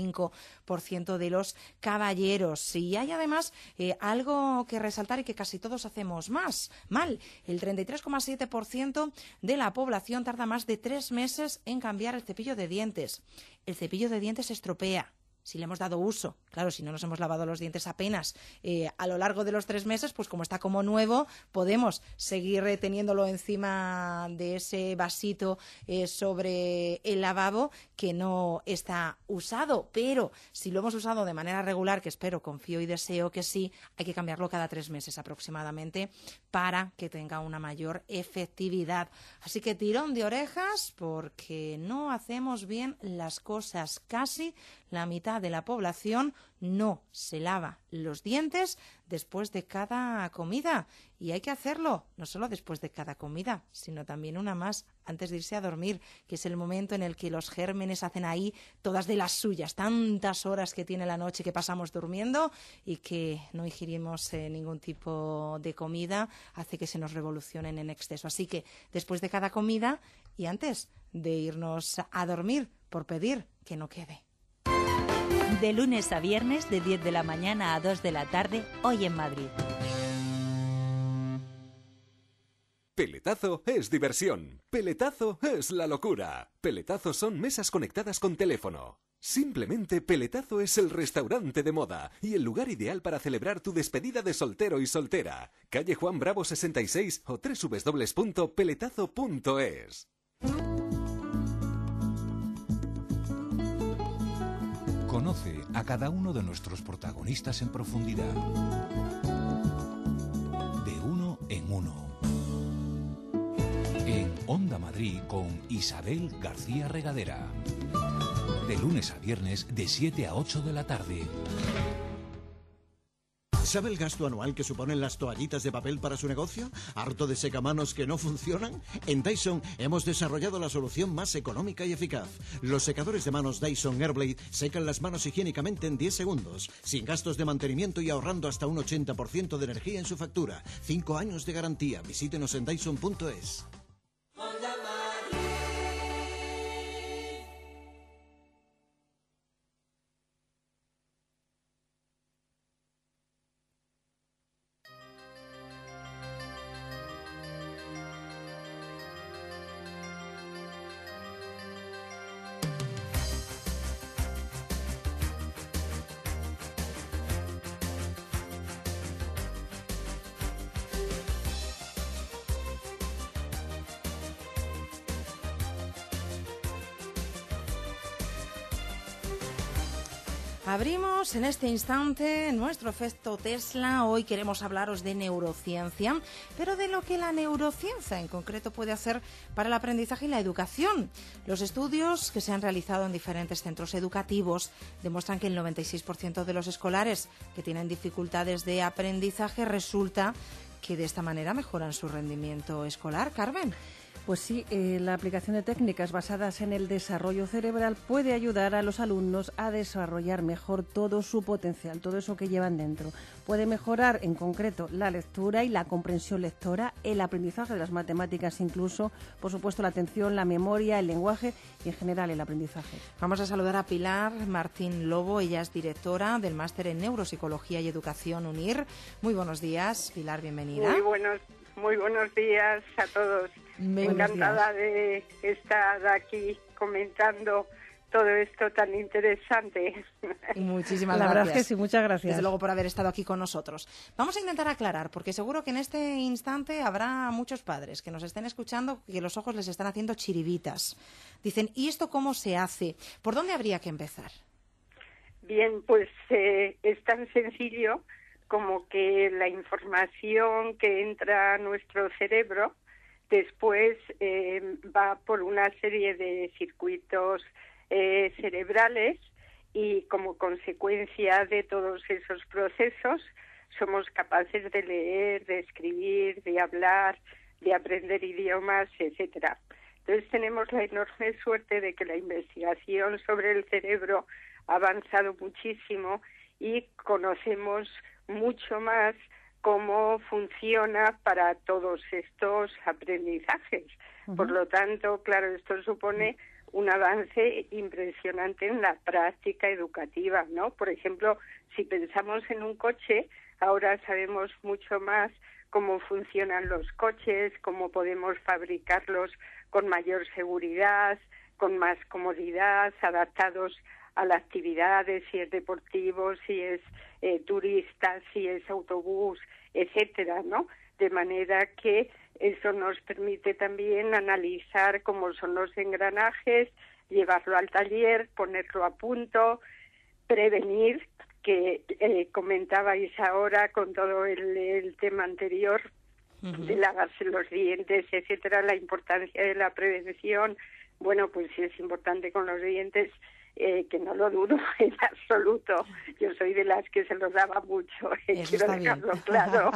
45% de los caballeros. Y hay además algo que resaltar, y que casi todos hacemos mal. El 33,7% de la población tarda más de 3 meses en cambiar el cepillo de dientes. El cepillo de dientes se estropea si le hemos dado uso. Claro, si no nos hemos lavado los dientes apenas a lo largo de los 3 meses, pues como está como nuevo, podemos seguir teniéndolo encima de ese vasito sobre el lavabo que no está usado. Pero si lo hemos usado de manera regular, que espero, confío y deseo que sí, hay que cambiarlo cada 3 meses aproximadamente para que tenga una mayor efectividad. Así que tirón de orejas, porque no hacemos bien las cosas. Casi la mitad de la población no se lava los dientes después de cada comida. Y hay que hacerlo, no solo después de cada comida, sino también una más antes de irse a dormir, que es el momento en el que los gérmenes hacen ahí todas de las suyas. Tantas horas que tiene la noche que pasamos durmiendo, y que no ingerimos ningún tipo de comida hace que se nos revolucionen en exceso. Así que después de cada comida y antes de irnos a dormir, por pedir que no quede. De lunes a viernes, de 10 de la mañana a 2 de la tarde, Hoy en Madrid. Peletazo es diversión. Peletazo es la locura. Peletazo son mesas conectadas con teléfono. Simplemente Peletazo es el restaurante de moda y el lugar ideal para celebrar tu despedida de soltero y soltera. calle Juan Bravo 66 o www.peletazo.es. Conoce a cada uno de nuestros protagonistas en profundidad. De uno en uno. En Onda Madrid con Isabel García Regadera. De lunes a viernes de 7 a 8 de la tarde. ¿Sabe el gasto anual que suponen las toallitas de papel para su negocio? ¿Harto de secamanos que no funcionan? En Dyson hemos desarrollado la solución más económica y eficaz. Los secadores de manos Dyson Airblade secan las manos higiénicamente en 10 segundos, sin gastos de mantenimiento y ahorrando hasta un 80% de energía en su factura. 5 años de garantía. Visítenos en Dyson.es. Abrimos en este instante nuestro efecto Tesla. Hoy queremos hablaros de neurociencia, pero de lo que la neurociencia en concreto puede hacer para el aprendizaje y la educación. Los estudios que se han realizado en diferentes centros educativos demuestran que el 96% de los escolares que tienen dificultades de aprendizaje resulta que de esta manera mejoran su rendimiento escolar. Carmen. Pues sí, la aplicación de técnicas basadas en el desarrollo cerebral puede ayudar a los alumnos a desarrollar mejor todo su potencial, todo eso que llevan dentro. Puede mejorar, en concreto, la lectura y la comprensión lectora, el aprendizaje de las matemáticas incluso, por supuesto, la atención, la memoria, el lenguaje y, en general, el aprendizaje. Vamos a saludar a Pilar Martín Lobo. Ella es directora del Máster en Neuropsicología y Educación UNIR. Muy buenos días, Pilar, bienvenida. Muy buenos días a todos. Encantada de estar aquí comentando todo esto tan interesante. Muchísimas gracias. La verdad es que sí, muchas gracias. Desde luego por haber estado aquí con nosotros. Vamos a intentar aclarar, porque seguro que en este instante habrá muchos padres que nos estén escuchando que los ojos les están haciendo chiribitas. Dicen, ¿y esto cómo se hace? ¿Por dónde habría que empezar? Bien, pues es tan sencillo como que la información que entra a nuestro cerebro después va por una serie de circuitos cerebrales y como consecuencia de todos esos procesos somos capaces de leer, de escribir, de hablar, de aprender idiomas, etcétera. Entonces tenemos la enorme suerte de que la investigación sobre el cerebro ha avanzado muchísimo y conocemos mucho más cómo funciona para todos estos aprendizajes. Por lo tanto, claro, esto supone un avance impresionante en la práctica educativa, ¿no? Por ejemplo, si pensamos en un coche, ahora sabemos mucho más cómo funcionan los coches, cómo podemos fabricarlos con mayor seguridad, con más comodidad, adaptados a la actividad, si es deportivo, si es turista, si es autobús, etcétera, ¿no? De manera que eso nos permite también analizar cómo son los engranajes, llevarlo al taller, ponerlo a punto, prevenir, que comentabais ahora con todo el tema anterior, de lavarse los dientes, etcétera, la importancia de la prevención. Bueno, pues sí es importante con los dientes, que no lo dudo en absoluto. Yo soy de las que se los daba mucho, quiero dejarlo claro.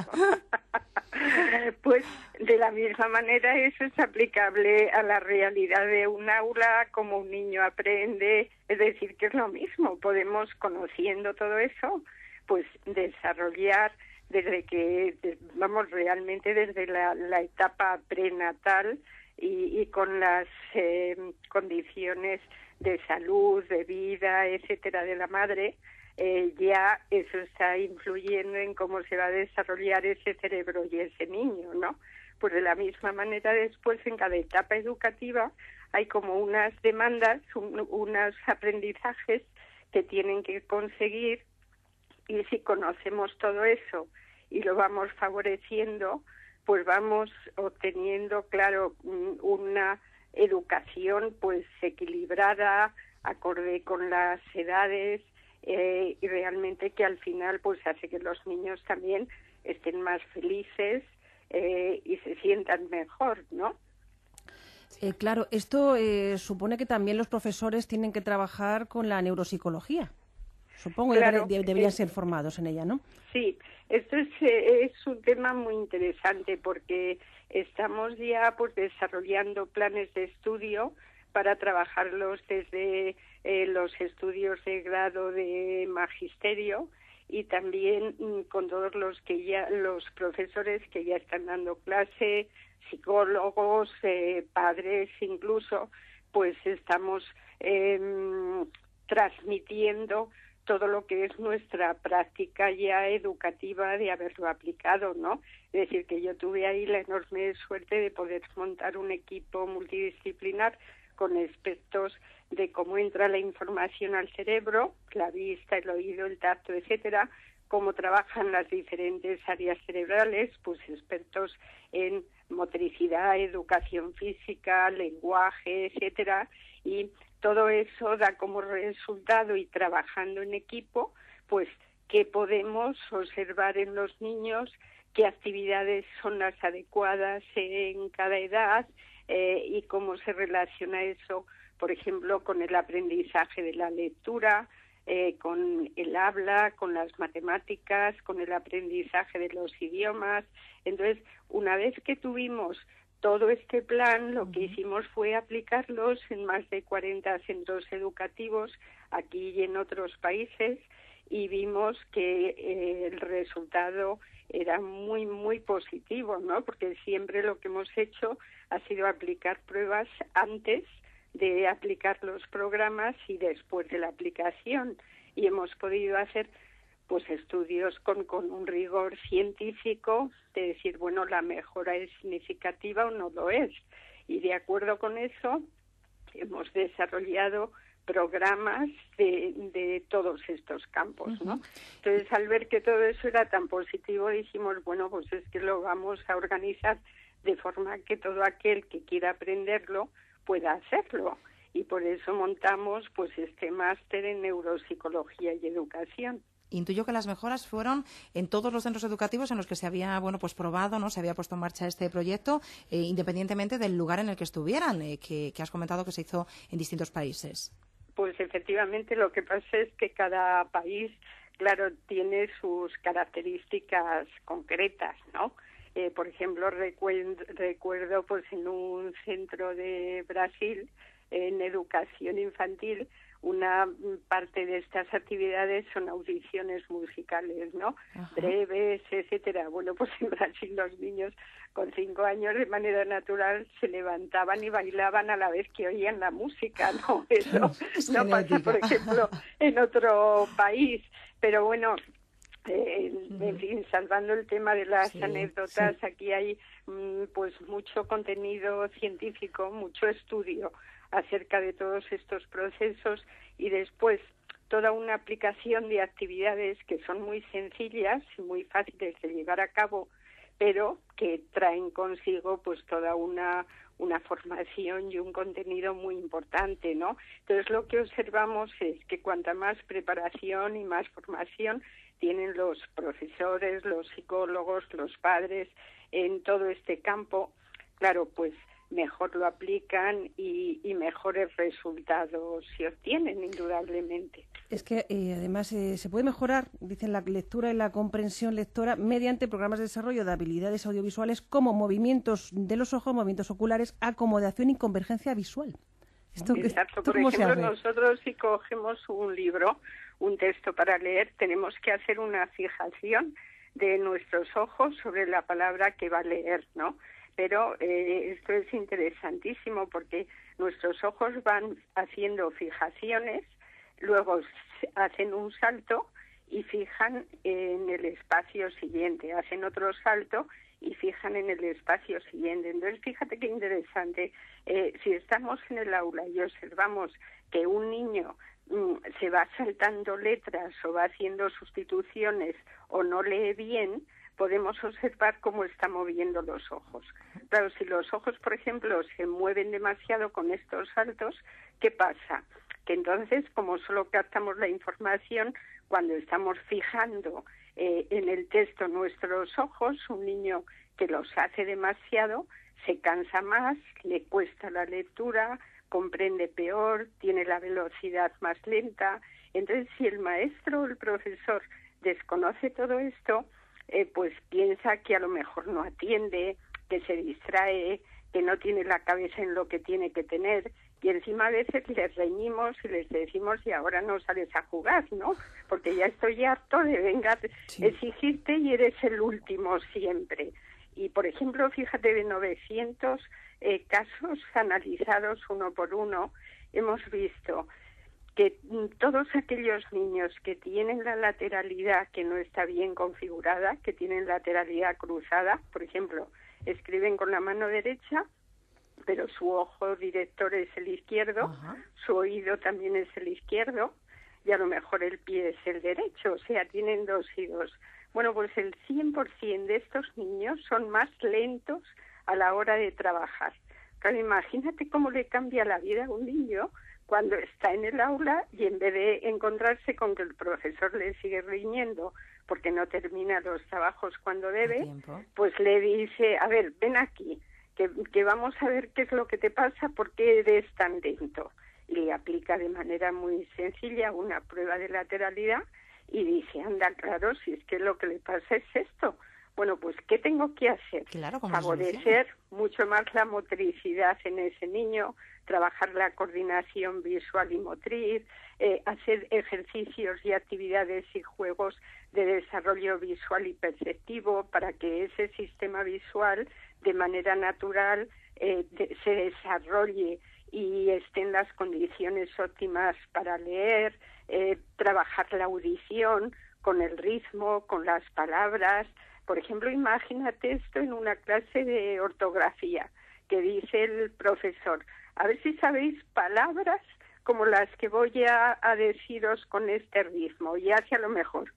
Pues de la misma manera eso es aplicable a la realidad de un aula, como un niño aprende, es decir, que es lo mismo. Podemos, conociendo todo eso, pues desarrollar desde que, vamos, realmente desde la etapa prenatal y con las condiciones de salud, de vida, etcétera, de la madre, ya eso está influyendo en cómo se va a desarrollar ese cerebro y ese niño, ¿no? Pues de la misma manera después en cada etapa educativa hay como unas demandas, unos aprendizajes que tienen que conseguir, y si conocemos todo eso y lo vamos favoreciendo, pues vamos obteniendo, claro, una educación pues equilibrada, acorde con las edades, y realmente que al final pues hace que los niños también estén más felices y se sientan mejor, ¿no? Claro, esto supone que también los profesores tienen que trabajar con la neuropsicología. Supongo Claro, que deberían ser formados en ella, ¿no? Sí, esto es un tema muy interesante porque estamos ya pues desarrollando planes de estudio para trabajarlos desde los estudios de grado de magisterio y también con todos los profesores que ya están dando clase, psicólogos, padres incluso, pues estamos transmitiendo todo lo que es nuestra práctica ya educativa de haberlo aplicado, ¿no? Es decir, que yo tuve ahí la enorme suerte de poder montar un equipo multidisciplinar con expertos de cómo entra la información al cerebro, la vista, el oído, el tacto, etcétera, cómo trabajan las diferentes áreas cerebrales, pues expertos en motricidad, educación física, lenguaje, etcétera, y todo eso da como resultado, y trabajando en equipo, pues qué podemos observar en los niños, qué actividades son las adecuadas en cada edad, y cómo se relaciona eso, por ejemplo, con el aprendizaje de la lectura, con el habla, con las matemáticas, con el aprendizaje de los idiomas. Entonces, una vez que tuvimos todo este plan, lo que hicimos fue aplicarlos en más de 40 centros educativos aquí y en otros países, y vimos que el resultado era muy, muy positivo, ¿no? Porque siempre lo que hemos hecho ha sido aplicar pruebas antes de aplicar los programas y después de la aplicación, y hemos podido hacer pues estudios con un rigor científico de decir, bueno, la mejora es significativa o no lo es, y de acuerdo con eso hemos desarrollado programas de todos estos campos, ¿no? Entonces, al ver que todo eso era tan positivo, dijimos, bueno, pues es que lo vamos a organizar de forma que todo aquel que quiera aprenderlo pueda hacerlo, y por eso montamos pues este máster en neuropsicología y educación. Intuyo que las mejoras fueron en todos los centros educativos en los que se había pues probado, ¿no? Se había puesto en marcha este proyecto, independientemente del lugar en el que estuvieran, que has comentado que se hizo en distintos países. Pues efectivamente, lo que pasa es que cada país, claro, tiene sus características concretas, ¿no? Por ejemplo, recuerdo pues en un centro de Brasil, en educación infantil, una parte de estas actividades son audiciones musicales, ¿no? Ajá. Breves, etcétera. Bueno, pues en Brasil los niños con 5 años de manera natural se levantaban y bailaban a la vez que oían la música, ¿no? Eso no pasa, por ejemplo, en otro país. Pero bueno, en fin, salvando el tema de las anécdotas, aquí hay pues mucho contenido científico, mucho estudio acerca de todos estos procesos, y después toda una aplicación de actividades que son muy sencillas y muy fáciles de llevar a cabo, pero que traen consigo pues toda una formación y un contenido muy importante, ¿no? Entonces lo que observamos es que cuanta más preparación y más formación tienen los profesores, los psicólogos, los padres en todo este campo, claro, pues mejor lo aplican y mejores resultados se obtienen, indudablemente. Es que además se puede mejorar, dicen, la lectura y la comprensión lectora mediante programas de desarrollo de habilidades audiovisuales como movimientos de los ojos, movimientos oculares, acomodación y convergencia visual. Exacto. Por ejemplo, nosotros si cogemos un libro, un texto para leer, tenemos que hacer una fijación de nuestros ojos sobre la palabra que va a leer, ¿no? Pero esto es interesantísimo porque nuestros ojos van haciendo fijaciones, luego hacen un salto y fijan en el espacio siguiente, hacen otro salto y fijan en el espacio siguiente. Entonces, fíjate qué interesante. Si estamos en el aula y observamos que un niño se va saltando letras o va haciendo sustituciones o no lee bien, podemos observar cómo está moviendo los ojos. Claro, si los ojos, por ejemplo, se mueven demasiado con estos saltos, ¿qué pasa? Que entonces, como solo captamos la información cuando estamos fijando en el texto nuestros ojos, un niño que los hace demasiado se cansa más, le cuesta la lectura, comprende peor, tiene la velocidad más lenta. Entonces, si el maestro o el profesor desconoce todo esto, pues piensa que a lo mejor no atiende, que se distrae, que no tiene la cabeza en lo que tiene que tener, y encima a veces les reñimos y les decimos y ahora no sales a jugar, ¿no? Porque ya estoy harto de vengar, exigirte y eres el último siempre. Y, por ejemplo, fíjate, de 900 casos analizados uno por uno, hemos visto que todos aquellos niños que tienen la lateralidad que no está bien configurada, que tienen lateralidad cruzada, por ejemplo, escriben con la mano derecha, pero su ojo director es el izquierdo, su oído también es el izquierdo, y a lo mejor el pie es el derecho, o sea, tienen 2 y 2. Bueno, pues el 100% de estos niños son más lentos a la hora de trabajar. Claro, imagínate cómo le cambia la vida a un niño cuando está en el aula y en vez de encontrarse con que el profesor le sigue riñendo porque no termina los trabajos cuando debe, pues le dice, a ver, ven aquí, que vamos a ver qué es lo que te pasa, por qué eres tan lento. Y le aplica de manera muy sencilla una prueba de lateralidad y dice, anda, claro, si es que lo que le pasa es esto. Bueno, pues, ¿qué tengo que hacer? Favorecer mucho más la motricidad en ese niño, trabajar la coordinación visual y motriz, hacer ejercicios y actividades y juegos de desarrollo visual y perceptivo para que ese sistema visual de manera natural se desarrolle y esté en las condiciones óptimas para leer, trabajar la audición con el ritmo, con las palabras. Por ejemplo, imagínate esto en una clase de ortografía, que dice el profesor, a ver si sabéis palabras como las que voy a deciros con este ritmo, y hace a lo mejor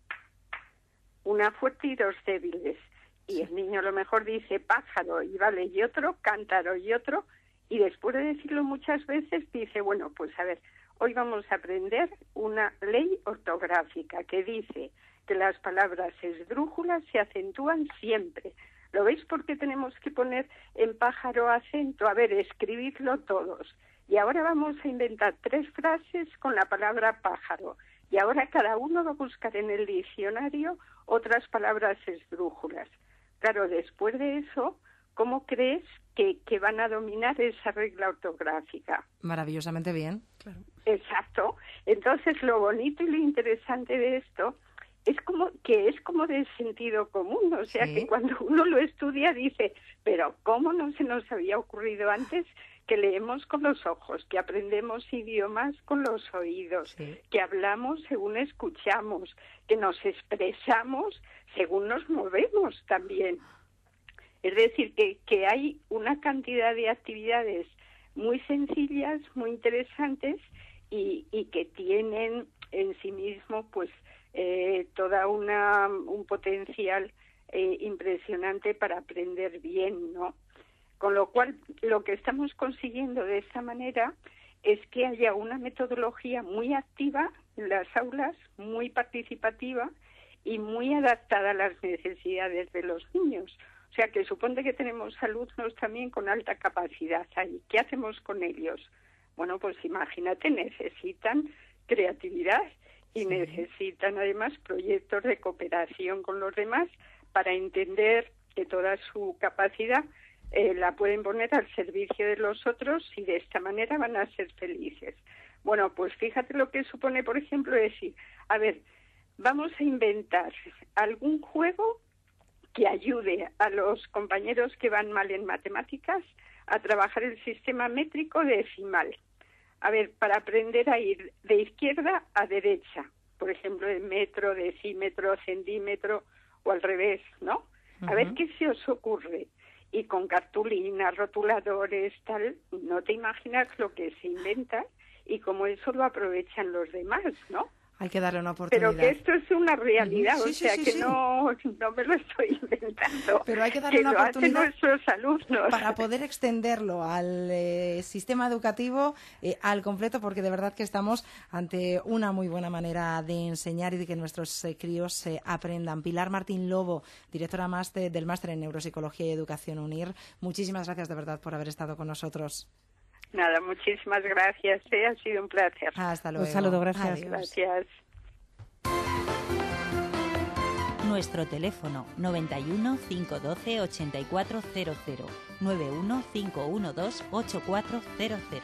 una fuerte y 2 débiles. Y el niño a lo mejor dice pájaro, y vale, y otro cántaro, y otro, y después de decirlo muchas veces dice, bueno, pues a ver, hoy vamos a aprender una ley ortográfica que dice que las palabras esdrújulas se acentúan siempre. ¿Lo veis por qué tenemos que poner en pájaro acento? A ver, escribidlo todos. Y ahora vamos a inventar 3 frases con la palabra pájaro. Y ahora cada uno va a buscar en el diccionario otras palabras esdrújulas. Claro, después de eso, ¿cómo crees que van a dominar esa regla ortográfica? Maravillosamente bien. Claro. Exacto. Entonces, lo bonito y lo interesante de esto es como de sentido común, o sea, que cuando uno lo estudia dice, pero ¿cómo no se nos había ocurrido antes que leemos con los ojos, que aprendemos idiomas con los oídos, que hablamos según escuchamos, que nos expresamos según nos movemos también? Es decir, que hay una cantidad de actividades muy sencillas, muy interesantes y que tienen en sí mismo pues toda un potencial impresionante para aprender bien, ¿no? Con lo cual, lo que estamos consiguiendo de esta manera es que haya una metodología muy activa en las aulas, muy participativa y muy adaptada a las necesidades de los niños. O sea, que supone que tenemos alumnos también con alta capacidad ahí. ¿Qué hacemos con ellos? Bueno, pues imagínate, necesitan creatividad y necesitan además proyectos de cooperación con los demás para entender que toda su capacidad la pueden poner al servicio de los otros y de esta manera van a ser felices. Bueno, pues fíjate lo que supone, por ejemplo, decir, a ver, vamos a inventar algún juego que ayude a los compañeros que van mal en matemáticas a trabajar el sistema métrico decimal. A ver, para aprender a ir de izquierda a derecha, por ejemplo, de metro, decímetro, centímetro o al revés, ¿no? A ver qué se os ocurre. Y con cartulinas, rotuladores, tal, no te imaginas lo que se inventa y cómo eso lo aprovechan los demás, ¿no? Hay que darle una oportunidad. Pero que esto es una realidad, Sí, o sea sí, que sí. no me lo estoy inventando. Pero hay que darle una lo oportunidad hacen nuestros alumnos. para poder extenderlo al sistema educativo al completo, porque de verdad que estamos ante una muy buena manera de enseñar y de que nuestros críos aprendan. Pilar Martín Lobo, directora del Máster en Neuropsicología y Educación UNIR, muchísimas gracias de verdad por haber estado con nosotros. Nada, muchísimas gracias, ha sido un placer. Hasta luego. Un saludo, gracias. Adiós. Gracias. Nuestro teléfono 91 512 8400 91 512 8400.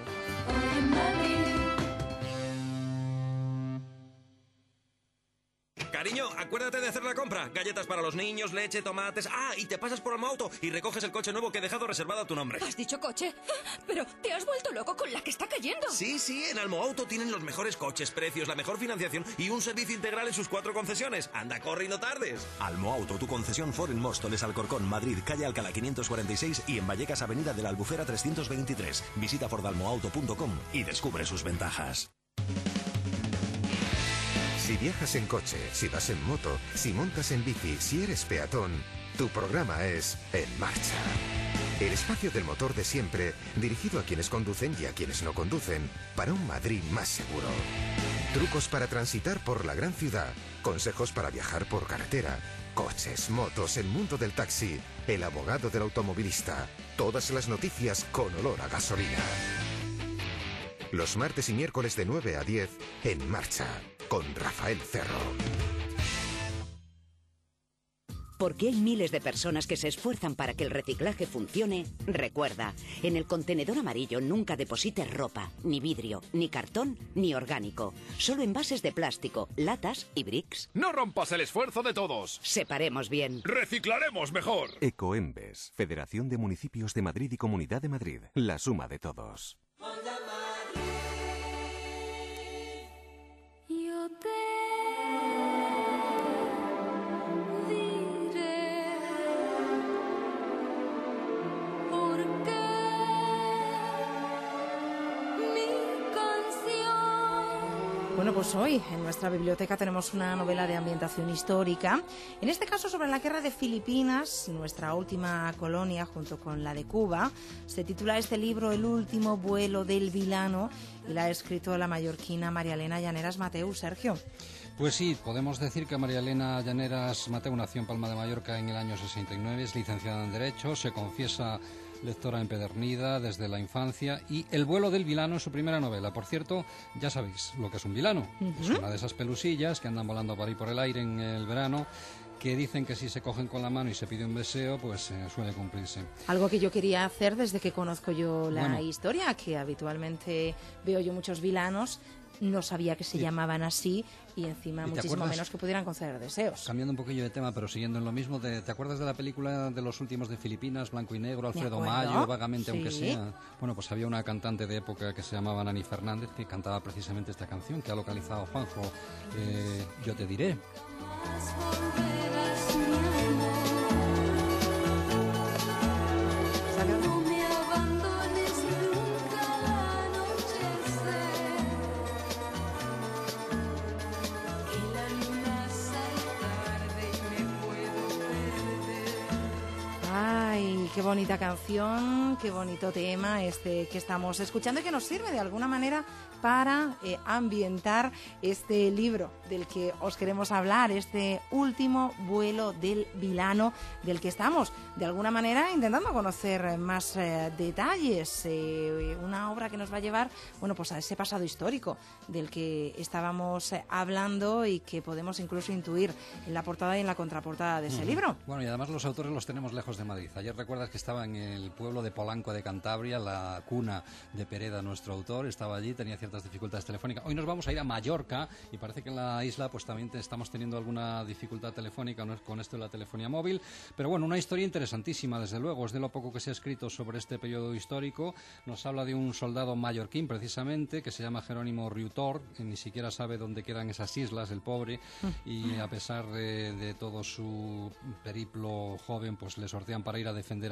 Cariño, acuérdate de hacer la compra. Galletas para los niños, leche, tomates... Ah, y te pasas por Almoauto y recoges el coche nuevo que he dejado reservado a tu nombre. ¿Has dicho coche? Pero te has vuelto loco con la que está cayendo. Sí, en Almoauto tienen los mejores coches, precios, la mejor financiación y un servicio integral en sus 4 concesiones. Anda, corre y no tardes. Almoauto, tu concesión Ford en Móstoles, Alcorcón, Madrid, calle Alcalá 546 y en Vallecas, avenida de la Albufera 323. Visita fordalmoauto.com y descubre sus ventajas. Si viajas en coche, si vas en moto, si montas en bici, si eres peatón, tu programa es En Marcha. El espacio del motor de siempre, dirigido a quienes conducen y a quienes no conducen, para un Madrid más seguro. Trucos para transitar por la gran ciudad, consejos para viajar por carretera, coches, motos, el mundo del taxi, el abogado del automovilista, todas las noticias con olor a gasolina. Los martes y miércoles de 9 a 10, En Marcha, con Rafael Cerro. Porque hay miles de personas que se esfuerzan para que el reciclaje funcione, recuerda, en el contenedor amarillo nunca deposites ropa, ni vidrio, ni cartón, ni orgánico. Solo envases de plástico, latas y bricks. No rompas el esfuerzo de todos. Separemos bien. Reciclaremos mejor. Ecoembes, Federación de Municipios de Madrid y Comunidad de Madrid. La suma de todos. Yo te diré por qué mi canción. Bueno, pues hoy en nuestra biblioteca tenemos una novela de ambientación histórica, en este caso sobre la guerra de Filipinas, nuestra última colonia junto con la de Cuba. Se titula este libro El último vuelo del vilano y la ha escrito la mallorquina María Elena Llaneras Mateu. Sergio. Pues sí, podemos decir que María Elena Llaneras Mateu nació en Palma de Mallorca en el año 69, es licenciada en Derecho, se confiesa lectora empedernida desde la infancia y El vuelo del vilano es su primera novela. Por cierto, ya sabéis lo que es un vilano. Es una de esas pelusillas que andan volando por ahí por el aire en el verano, que dicen que si se cogen con la mano y se pide un deseo, pues suele cumplirse. Algo que yo quería hacer desde que conozco yo la Bueno. historia, que habitualmente veo yo muchos vilanos, no sabía que se llamaban así y encima ¿Y te muchísimo acuerdas? menos que pudieran conceder deseos. Cambiando un poquillo de tema, pero siguiendo en lo mismo, ¿te acuerdas de la película de los últimos de Filipinas, Blanco y Negro, Alfredo acuerdo, Mayo, vagamente aunque sí. sea? Bueno, pues había una cantante de época que se llamaba Nani Fernández que cantaba precisamente esta canción que ha localizado Juanjo, Yo te diré. No me abandones nunca al anochecer, que la luna sale tarde y me puedo perder. Ay, qué bonita canción, qué bonito tema este que estamos escuchando y que nos sirve de alguna manera para ambientar este libro del que os queremos hablar, este último vuelo del vilano del que estamos de alguna manera intentando conocer más detalles, una obra que nos va a llevar, bueno, pues a ese pasado histórico del que estábamos hablando y que podemos incluso intuir en la portada y en la contraportada de ese libro. Bueno, y además los autores los tenemos lejos de Madrid. Ayer recuerdas que estaba en el pueblo de Polanco de Cantabria, la cuna de Pereda, nuestro autor, estaba allí, tenía ciertas dificultades telefónicas. Hoy nos vamos a ir a Mallorca y parece que en la isla pues también estamos teniendo alguna dificultad telefónica con esto de la telefonía móvil, pero bueno, una historia interesantísima, desde luego, es de lo poco que se ha escrito sobre este periodo histórico. Nos habla de un soldado mallorquín precisamente que se llama Jerónimo Riutor, que ni siquiera sabe dónde quedan esas islas, el pobre, y a pesar de todo su periplo joven, pues le sortean para ir a defender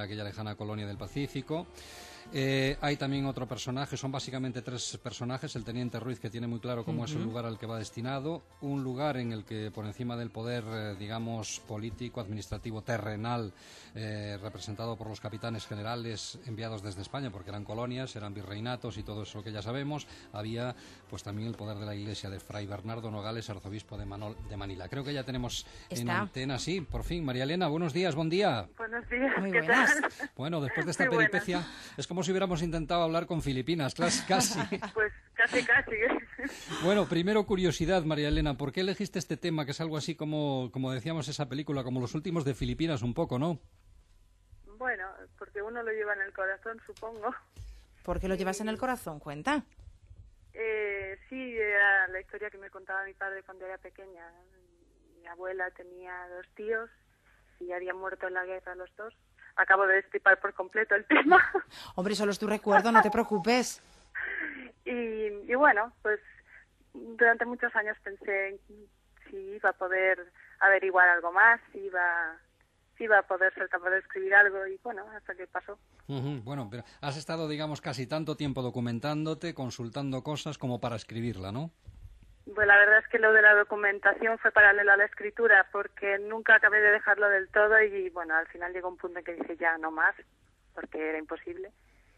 aquella lejana colonia del Pacífico. Hay también otro personaje, son básicamente 3 personajes. El teniente Ruiz, que tiene muy claro cómo es el lugar al que va destinado, un lugar en el que por encima del poder, digamos, político, administrativo, terrenal, representado por los capitanes generales enviados desde España, porque eran colonias, eran virreinatos y todo eso que ya sabemos, había pues también el poder de la Iglesia de Fray Bernardo Nogales, arzobispo de Manila. Creo que ya tenemos en antena, sí, por fin. María Elena, buenos días, buen día. Buenos días, Muy ¿qué buenas. tal? Bueno, después de esta peripecia, es como si hubiéramos intentado hablar con Filipinas, casi. Pues casi. Bueno, primero curiosidad, María Elena, ¿por qué elegiste este tema, que es algo así como decíamos esa película, como los últimos de Filipinas un poco, ¿no? Bueno, porque uno lo lleva en el corazón, supongo. ¿Por qué lo llevas en el corazón? Cuenta. Sí, era la historia que me contaba mi padre cuando era pequeña. Mi abuela tenía 2 tíos y habían muerto en la guerra los 2. Acabo de destripar por completo el tema. Hombre, solo es tu recuerdo, no te preocupes. Y bueno, pues durante muchos años pensé en si iba a poder averiguar algo más, si iba a poder ser capaz de escribir algo, y bueno, hasta que pasó. Bueno, pero has estado, digamos, casi tanto tiempo documentándote, consultando cosas como para escribirla, ¿no? Pues la verdad es que lo de la documentación fue paralelo a la escritura, porque nunca acabé de dejarlo del todo y bueno, al final llegó un punto en que dije ya no más, porque era imposible.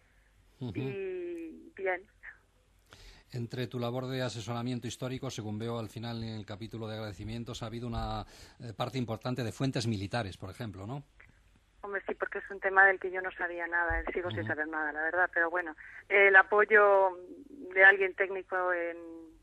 Y bien. Entre tu labor de asesoramiento histórico, según veo al final en el capítulo de agradecimientos, ha habido una parte importante de fuentes militares, por ejemplo, ¿no? Hombre, sí, porque es un tema del que yo no sabía nada, sigo sin saber nada, la verdad, pero bueno, el apoyo de alguien técnico en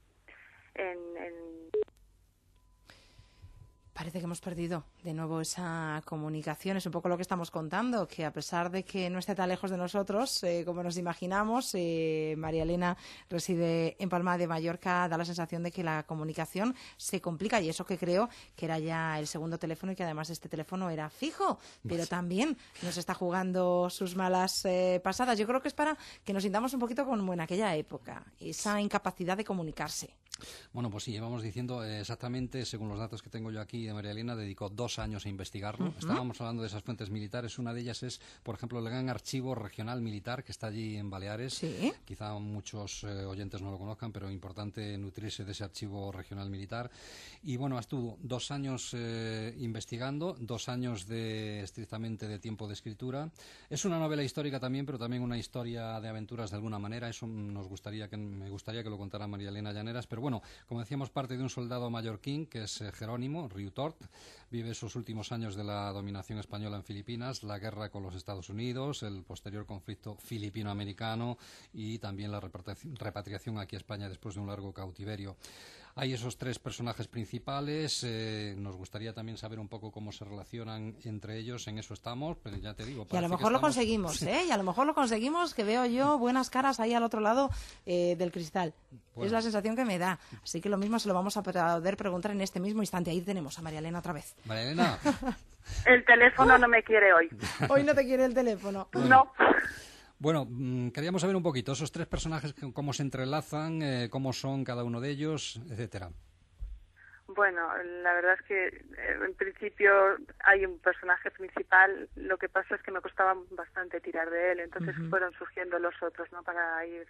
Parece que hemos perdido de nuevo esa comunicación. Es un poco lo que estamos contando, que a pesar de que no esté tan lejos de nosotros, como nos imaginamos, María Elena reside en Palma de Mallorca, da la sensación de que la comunicación se complica, y eso que creo que era ya el segundo teléfono y que además este teléfono era fijo, pero también nos está jugando sus malas pasadas. Yo creo que es para que nos sintamos un poquito como en aquella época, esa incapacidad de comunicarse. Bueno, pues sí, llevamos diciendo exactamente, según los datos que tengo yo aquí, de María Elena, dedicó 2 años a investigarlo. Estábamos hablando de esas fuentes militares. Una de ellas es, por ejemplo, el Gran Archivo Regional Militar, que está allí en Baleares. ¿Sí? Quizá muchos oyentes no lo conozcan, pero importante nutrirse de ese Archivo Regional Militar. Y bueno, estuvo 2 años investigando, 2 años estrictamente de tiempo de escritura. Es una novela histórica también, pero también una historia de aventuras de alguna manera. Eso me gustaría que lo contara María Elena Llaneras. Pero bueno, como decíamos, parte de un soldado mallorquín, que es Jerónimo Riutort. Vive esos últimos años de la dominación española en Filipinas, la guerra con los Estados Unidos, el posterior conflicto filipino-americano y también la repatriación aquí a España después de un largo cautiverio. Hay esos 3 personajes principales. Nos gustaría también saber un poco cómo se relacionan entre ellos. En eso estamos, pero ya te digo. Y a lo mejor lo conseguimos, ¿eh? Y a lo mejor lo conseguimos, que veo yo buenas caras ahí al otro lado del cristal. Bueno. Es la sensación que me da. Así que lo mismo se lo vamos a poder preguntar en este mismo instante. Ahí tenemos a María Elena otra vez. María Elena. El teléfono no me quiere hoy. Hoy no te quiere el teléfono. No. Bueno, queríamos saber un poquito esos 3 personajes, cómo se entrelazan, cómo son cada uno de ellos, etcétera. Bueno, la verdad es que en principio hay un personaje principal, lo que pasa es que me costaba bastante tirar de él, entonces fueron surgiendo los otros, ¿no? Para ir,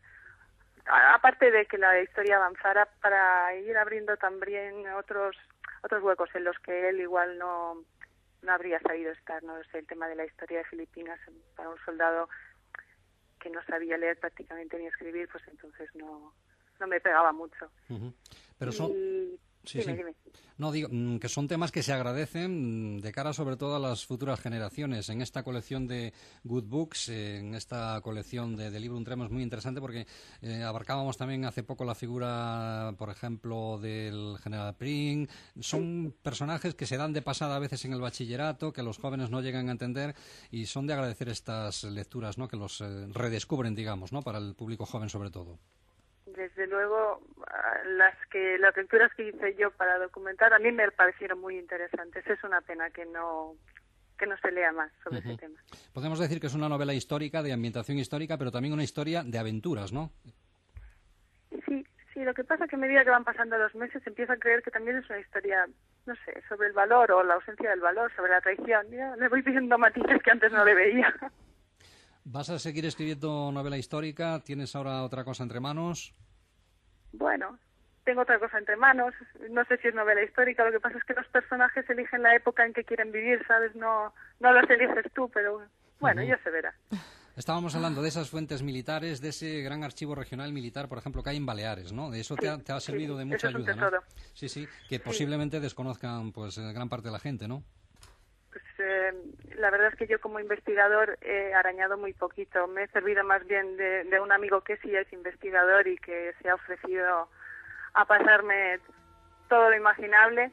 aparte de que la historia avanzara, para ir abriendo también otros huecos en los que él igual no habría sabido estar, ¿no? O sea, el tema de la historia de Filipinas para un soldado que no sabía leer prácticamente ni escribir, pues entonces no me pegaba mucho. Pero son... Dime. No, digo que son temas que se agradecen de cara sobre todo a las futuras generaciones. En esta colección de Good Books, en esta colección de Libro Un Tremo, es muy interesante porque abarcábamos también hace poco la figura, por ejemplo, del general Pring. Son personajes que se dan de pasada a veces en el bachillerato, que los jóvenes no llegan a entender, y son de agradecer estas lecturas, ¿no? Que los redescubren, digamos, ¿no? Para el público joven sobre todo. Desde luego, las lecturas que hice yo para documentar a mí me parecieron muy interesantes. Es una pena que no se lea más sobre ese tema. Podemos decir que es una novela histórica, de ambientación histórica, pero también una historia de aventuras, ¿no? Sí, lo que pasa es que a medida que van pasando los meses empiezo a creer que también es una historia, no sé, sobre el valor o la ausencia del valor, sobre la traición. Ya le voy pidiendo matices que antes no le veía. ¿Vas a seguir escribiendo novela histórica? ¿Tienes ahora otra cosa entre manos? Bueno, tengo otra cosa entre manos. No sé si es novela histórica. Lo que pasa es que los personajes eligen la época en que quieren vivir, ¿sabes? No los eliges tú, pero bueno, ya se verá. Estábamos hablando de esas fuentes militares, de ese gran archivo regional militar, por ejemplo, que hay en Baleares, ¿no? De eso te ha servido de mucha ayuda, ¿no? Sí, que posiblemente desconozcan pues gran parte de la gente, ¿no? Pues la verdad es que yo como investigador he arañado muy poquito. Me he servido más bien de un amigo que sí es investigador y que se ha ofrecido a pasarme todo lo imaginable.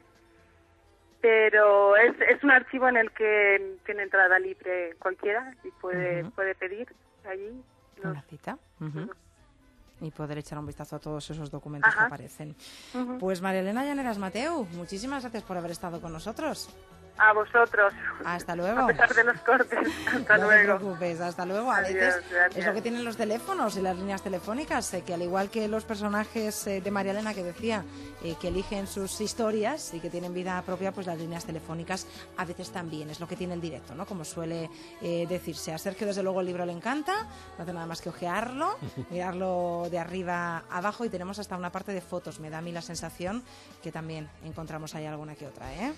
Pero es un archivo en el que tiene entrada libre cualquiera y puede pedir allí una cita y poder echar un vistazo a todos esos documentos que aparecen. Pues María Elena Llaneras Mateu, muchísimas gracias por haber estado con nosotros. A vosotros. Hasta luego. A pesar de los cortes. Hasta luego. No te preocupes, hasta luego. A veces es lo que tienen los teléfonos y las líneas telefónicas, que al igual que los personajes de María Elena que decía, que eligen sus historias y que tienen vida propia, pues las líneas telefónicas a veces también. Es lo que tiene el directo, ¿no? Como suele decirse. A Sergio, desde luego, el libro le encanta. No hace nada más que ojearlo, mirarlo de arriba a abajo y tenemos hasta una parte de fotos. Me da a mí la sensación que también encontramos ahí alguna que otra, ¿eh?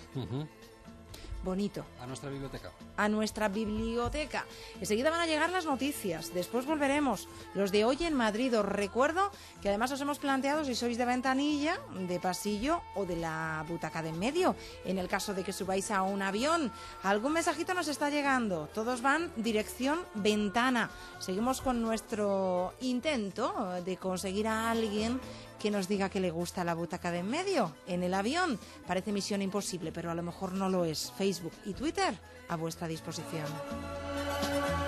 Bonito. A nuestra biblioteca. A nuestra biblioteca. Enseguida van a llegar las noticias. Después volveremos. Los de hoy en Madrid. Os recuerdo que además os hemos planteado si sois de ventanilla, de pasillo o de la butaca de en medio. En el caso de que subáis a un avión. Algún mensajito nos está llegando. Todos van dirección ventana. Seguimos con nuestro intento de conseguir a alguien que nos diga que le gusta la butaca de en medio en el avión. Parece misión imposible, pero a lo mejor no lo es. Facebook y Twitter a vuestra disposición.